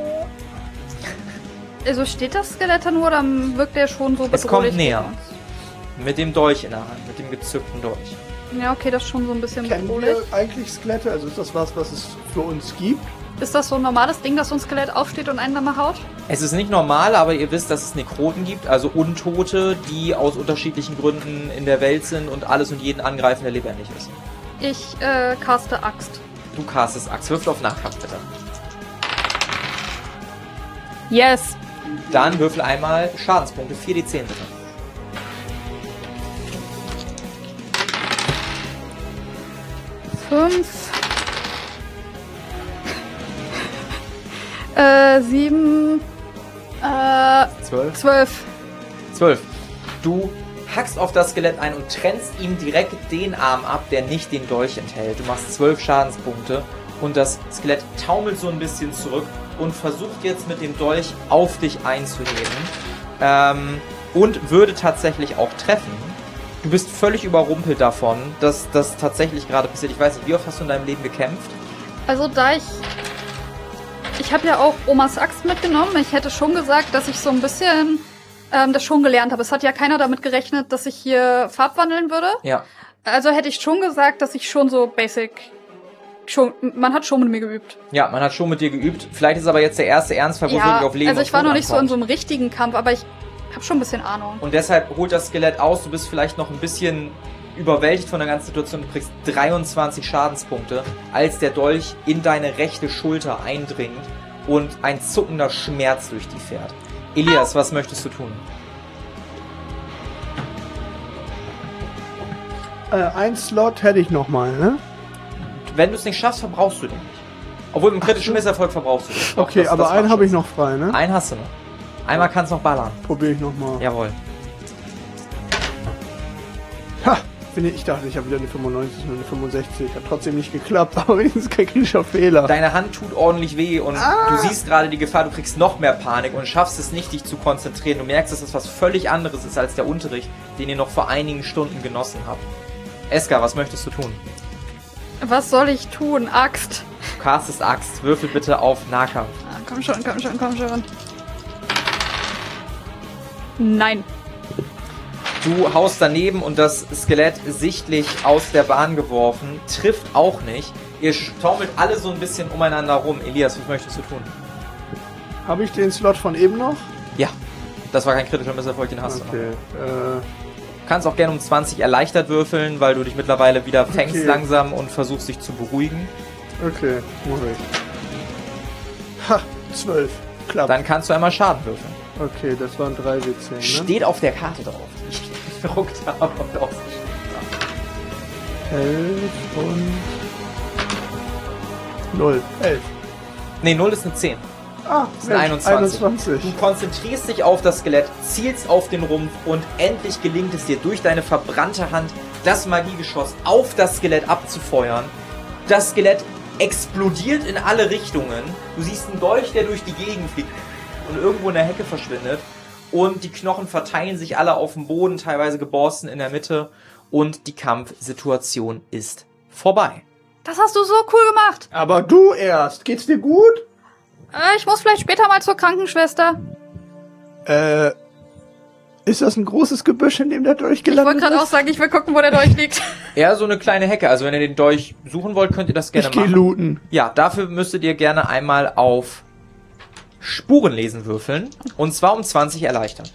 Also steht das Skelett da nur, dann wirkt der schon so bedrohlich. Es kommt für näher. uns? Mit dem Dolch in der Hand, mit dem gezückten Dolch. Ja, okay, das ist schon so ein bisschen Kennen bedrohlich. wir eigentlich Skelette? Also ist das was es für uns gibt? Ist das so ein normales Ding, dass so ein Skelett aufsteht und einen dann mal haut? Es ist nicht normal, aber ihr wisst, dass es Nekroten gibt, also Untote, die aus unterschiedlichen Gründen in der Welt sind und alles und jeden angreifen, der lebendig ist. Ich caste Axt. Du castest Axt. Würfel auf Nahkampf, bitte. Yes. Dann würfel einmal Schadenspunkte. 4d10, bitte. Fünf. 7. 12. 12. Du hackst auf das Skelett ein und trennst ihm direkt den Arm ab, der nicht den Dolch enthält. Du machst 12 Schadenspunkte und das Skelett taumelt so ein bisschen zurück und versucht jetzt mit dem Dolch auf dich einzuheben. Und würde tatsächlich auch treffen. Du bist völlig überrumpelt davon, dass das tatsächlich gerade passiert. Ich weiß nicht, wie oft hast du in deinem Leben gekämpft? Also da ich habe ja auch Omas Axt mitgenommen. Ich hätte schon gesagt, dass ich so ein bisschen das schon gelernt habe. Es hat ja keiner damit gerechnet, dass ich hier farbwandeln würde. Ja. Also hätte ich schon gesagt, dass ich schon so basic... man hat schon mit mir geübt. Ja, man hat schon mit dir geübt. Vielleicht ist aber jetzt der erste Ernstfall, wo es wirklich auf Leben also ich war und Tod noch nicht so in ankommt. so einem richtigen Kampf, aber ich habe schon ein bisschen Ahnung. Und deshalb holt das Skelett aus. Du bist vielleicht noch ein bisschen überwältigt von der ganzen Situation. Du kriegst 23 Schadenspunkte, als der Dolch in deine rechte Schulter eindringt und ein zuckender Schmerz durch die fährt. Elias, was möchtest du tun? Ein Slot hätte ich nochmal, ne? Wenn du es nicht schaffst, verbrauchst du den nicht. Obwohl mit einem kritischen Misserfolg verbrauchst du den. Doch, Okay, aber einen habe ich noch frei, ne? Einen hast du noch. Einmal kannst du noch ballern. Probiere ich nochmal. Jawohl. Ha! Ich dachte, ich habe wieder eine 95 und eine 65. Hat trotzdem nicht geklappt, aber wenigstens kein kritischer Fehler. Deine Hand tut ordentlich weh und du siehst gerade die Gefahr, du kriegst noch mehr Panik und schaffst es nicht, dich zu konzentrieren. Du merkst, dass das was völlig anderes ist als der Unterricht, den ihr noch vor einigen Stunden genossen habt. Eska, was möchtest du tun? Was soll ich tun? Axt. Du castest Axt. Würfel bitte auf Nahkampf. Ah, komm schon. Nein. Du haust daneben und das Skelett sichtlich aus der Bahn geworfen. Trifft auch nicht. Ihr taumelt alle so ein bisschen umeinander rum. Elias, was möchtest du tun? Habe ich den Slot von eben noch? Ja. Das war kein kritischer Misserfolg, den hast du Okay. noch. Du kannst auch gerne um 20 erleichtert würfeln, weil du dich mittlerweile wieder fängst langsam und versuchst dich zu beruhigen. Okay, mach ich. Ha, 12. Klappt. Dann kannst du einmal Schaden würfeln. Okay, das waren 3W10, ne? Steht auf der Karte drauf, die ich gedruckt habe und ausgeschrieben habe. 11 und 0. 11. Ne, 0 ist eine 10. Ah, Das sind 21. 21. Du konzentrierst dich auf das Skelett, zielst auf den Rumpf und endlich gelingt es dir, durch deine verbrannte Hand das Magiegeschoss auf das Skelett abzufeuern. Das Skelett explodiert in alle Richtungen. Du siehst einen Dolch, der durch die Gegend fliegt und irgendwo in der Hecke verschwindet. Und die Knochen verteilen sich alle auf dem Boden, teilweise geborsten in der Mitte. Und die Kampfsituation ist vorbei. Das hast du so cool gemacht. Aber du erst. Geht's dir gut? Ich muss vielleicht später mal zur Krankenschwester. Ist das ein großes Gebüsch, in dem der Dolch Ich gelandet wollte gerade auch sagen, ich will gucken, wo der Dolch liegt. Eher so eine kleine Hecke. Also wenn ihr den Dolch suchen wollt, könnt ihr das gerne Ich geh machen. looten. Ja, dafür müsstet ihr gerne einmal auf Spurenlesen würfeln. Und zwar um 20 erleichtern.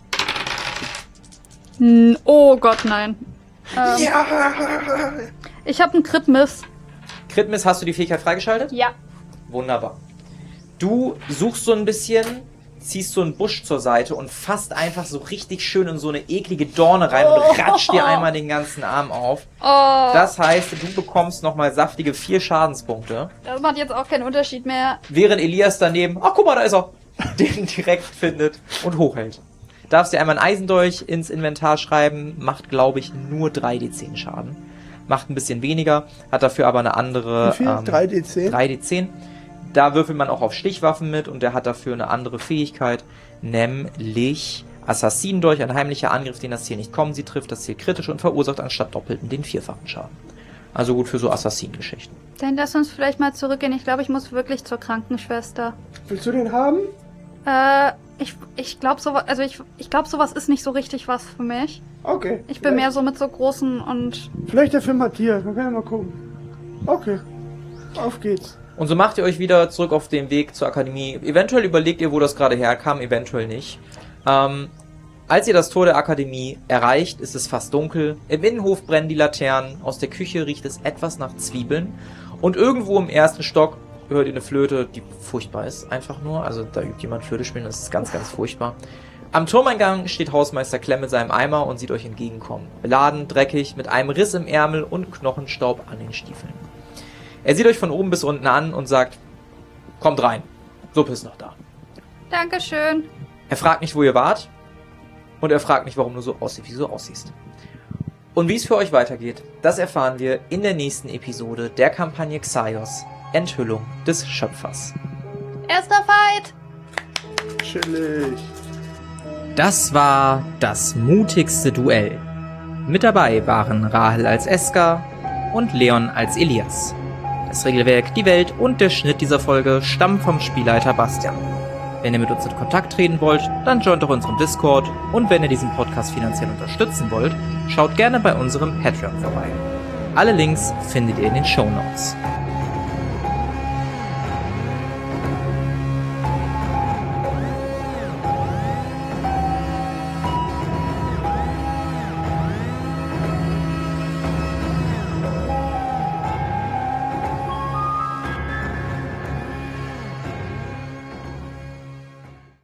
Oh Gott, nein. Ja! Ich habe einen Crit-Miss. Crit-Miss, hast du die Fähigkeit freigeschaltet? Ja. Wunderbar. Du suchst so ein bisschen, ziehst so einen Busch zur Seite und fasst einfach so richtig schön in so eine eklige Dorne rein und ratscht dir einmal den ganzen Arm auf. Oh, Das heißt, du bekommst nochmal saftige 4 Schadenspunkte. das macht jetzt auch keinen Unterschied mehr. Während Elias daneben, ach guck mal, da ist er, den direkt findet und hochhält. Darfst dir einmal ein Eisendolch ins Inventar schreiben, macht glaube ich nur 3d10 Schaden. Macht ein bisschen weniger, hat dafür aber eine andere... Wie viel? 3D10? 3d10. Da würfelt man auch auf Stichwaffen mit und der hat dafür eine andere Fähigkeit, nämlich Assassinendolch, ein heimlicher Angriff, den das Ziel nicht kommen sieht, trifft das Ziel kritisch und verursacht anstatt doppelten den 4-fachen Schaden. Also gut für so Assassinengeschichten. Dann lass uns vielleicht mal zurückgehen. Ich glaube, ich muss wirklich zur Krankenschwester. Willst du den haben? Ich glaube sowas, also ich glaube sowas ist nicht so richtig was für mich. Okay. Ich bin mehr so mit so großen und... Vielleicht der Film hat hier, dann können wir mal gucken. Okay, auf geht's. Und so macht ihr euch wieder zurück auf den Weg zur Akademie. Eventuell überlegt ihr, wo das gerade herkam, eventuell nicht. Als ihr das Tor der Akademie erreicht, ist es fast dunkel. Im Innenhof brennen die Laternen. Aus der Küche riecht es etwas nach Zwiebeln. Und irgendwo im ersten Stock hört ihr eine Flöte, die furchtbar ist, einfach nur. Also da übt jemand Flöte spielen, das ist ganz, ganz furchtbar. Am Turmeingang steht Hausmeister Clem mit seinem Eimer und sieht euch entgegenkommen. Beladen, dreckig, mit einem Riss im Ärmel und Knochenstaub an den Stiefeln. Er sieht euch von oben bis unten an und sagt, kommt rein, Suppe ist noch da. Dankeschön. Er fragt nicht, wo ihr wart. Und er fragt nicht, warum du so aussiehst, wie du so aussiehst. Und wie es für euch weitergeht, das erfahren wir in der nächsten Episode der Kampagne Xaios, Enthüllung des Schöpfers. Erster Fight! Chillig. Das war das mutigste Duell. Mit dabei waren Rahel als Eska und Leon als Elias. Das Regelwerk, die Welt und der Schnitt dieser Folge stammen vom Spielleiter Bastian. Wenn ihr mit uns in Kontakt treten wollt, dann joint doch unseren Discord und wenn ihr diesen Podcast finanziell unterstützen wollt, schaut gerne bei unserem Patreon vorbei. Alle Links findet ihr in den Shownotes.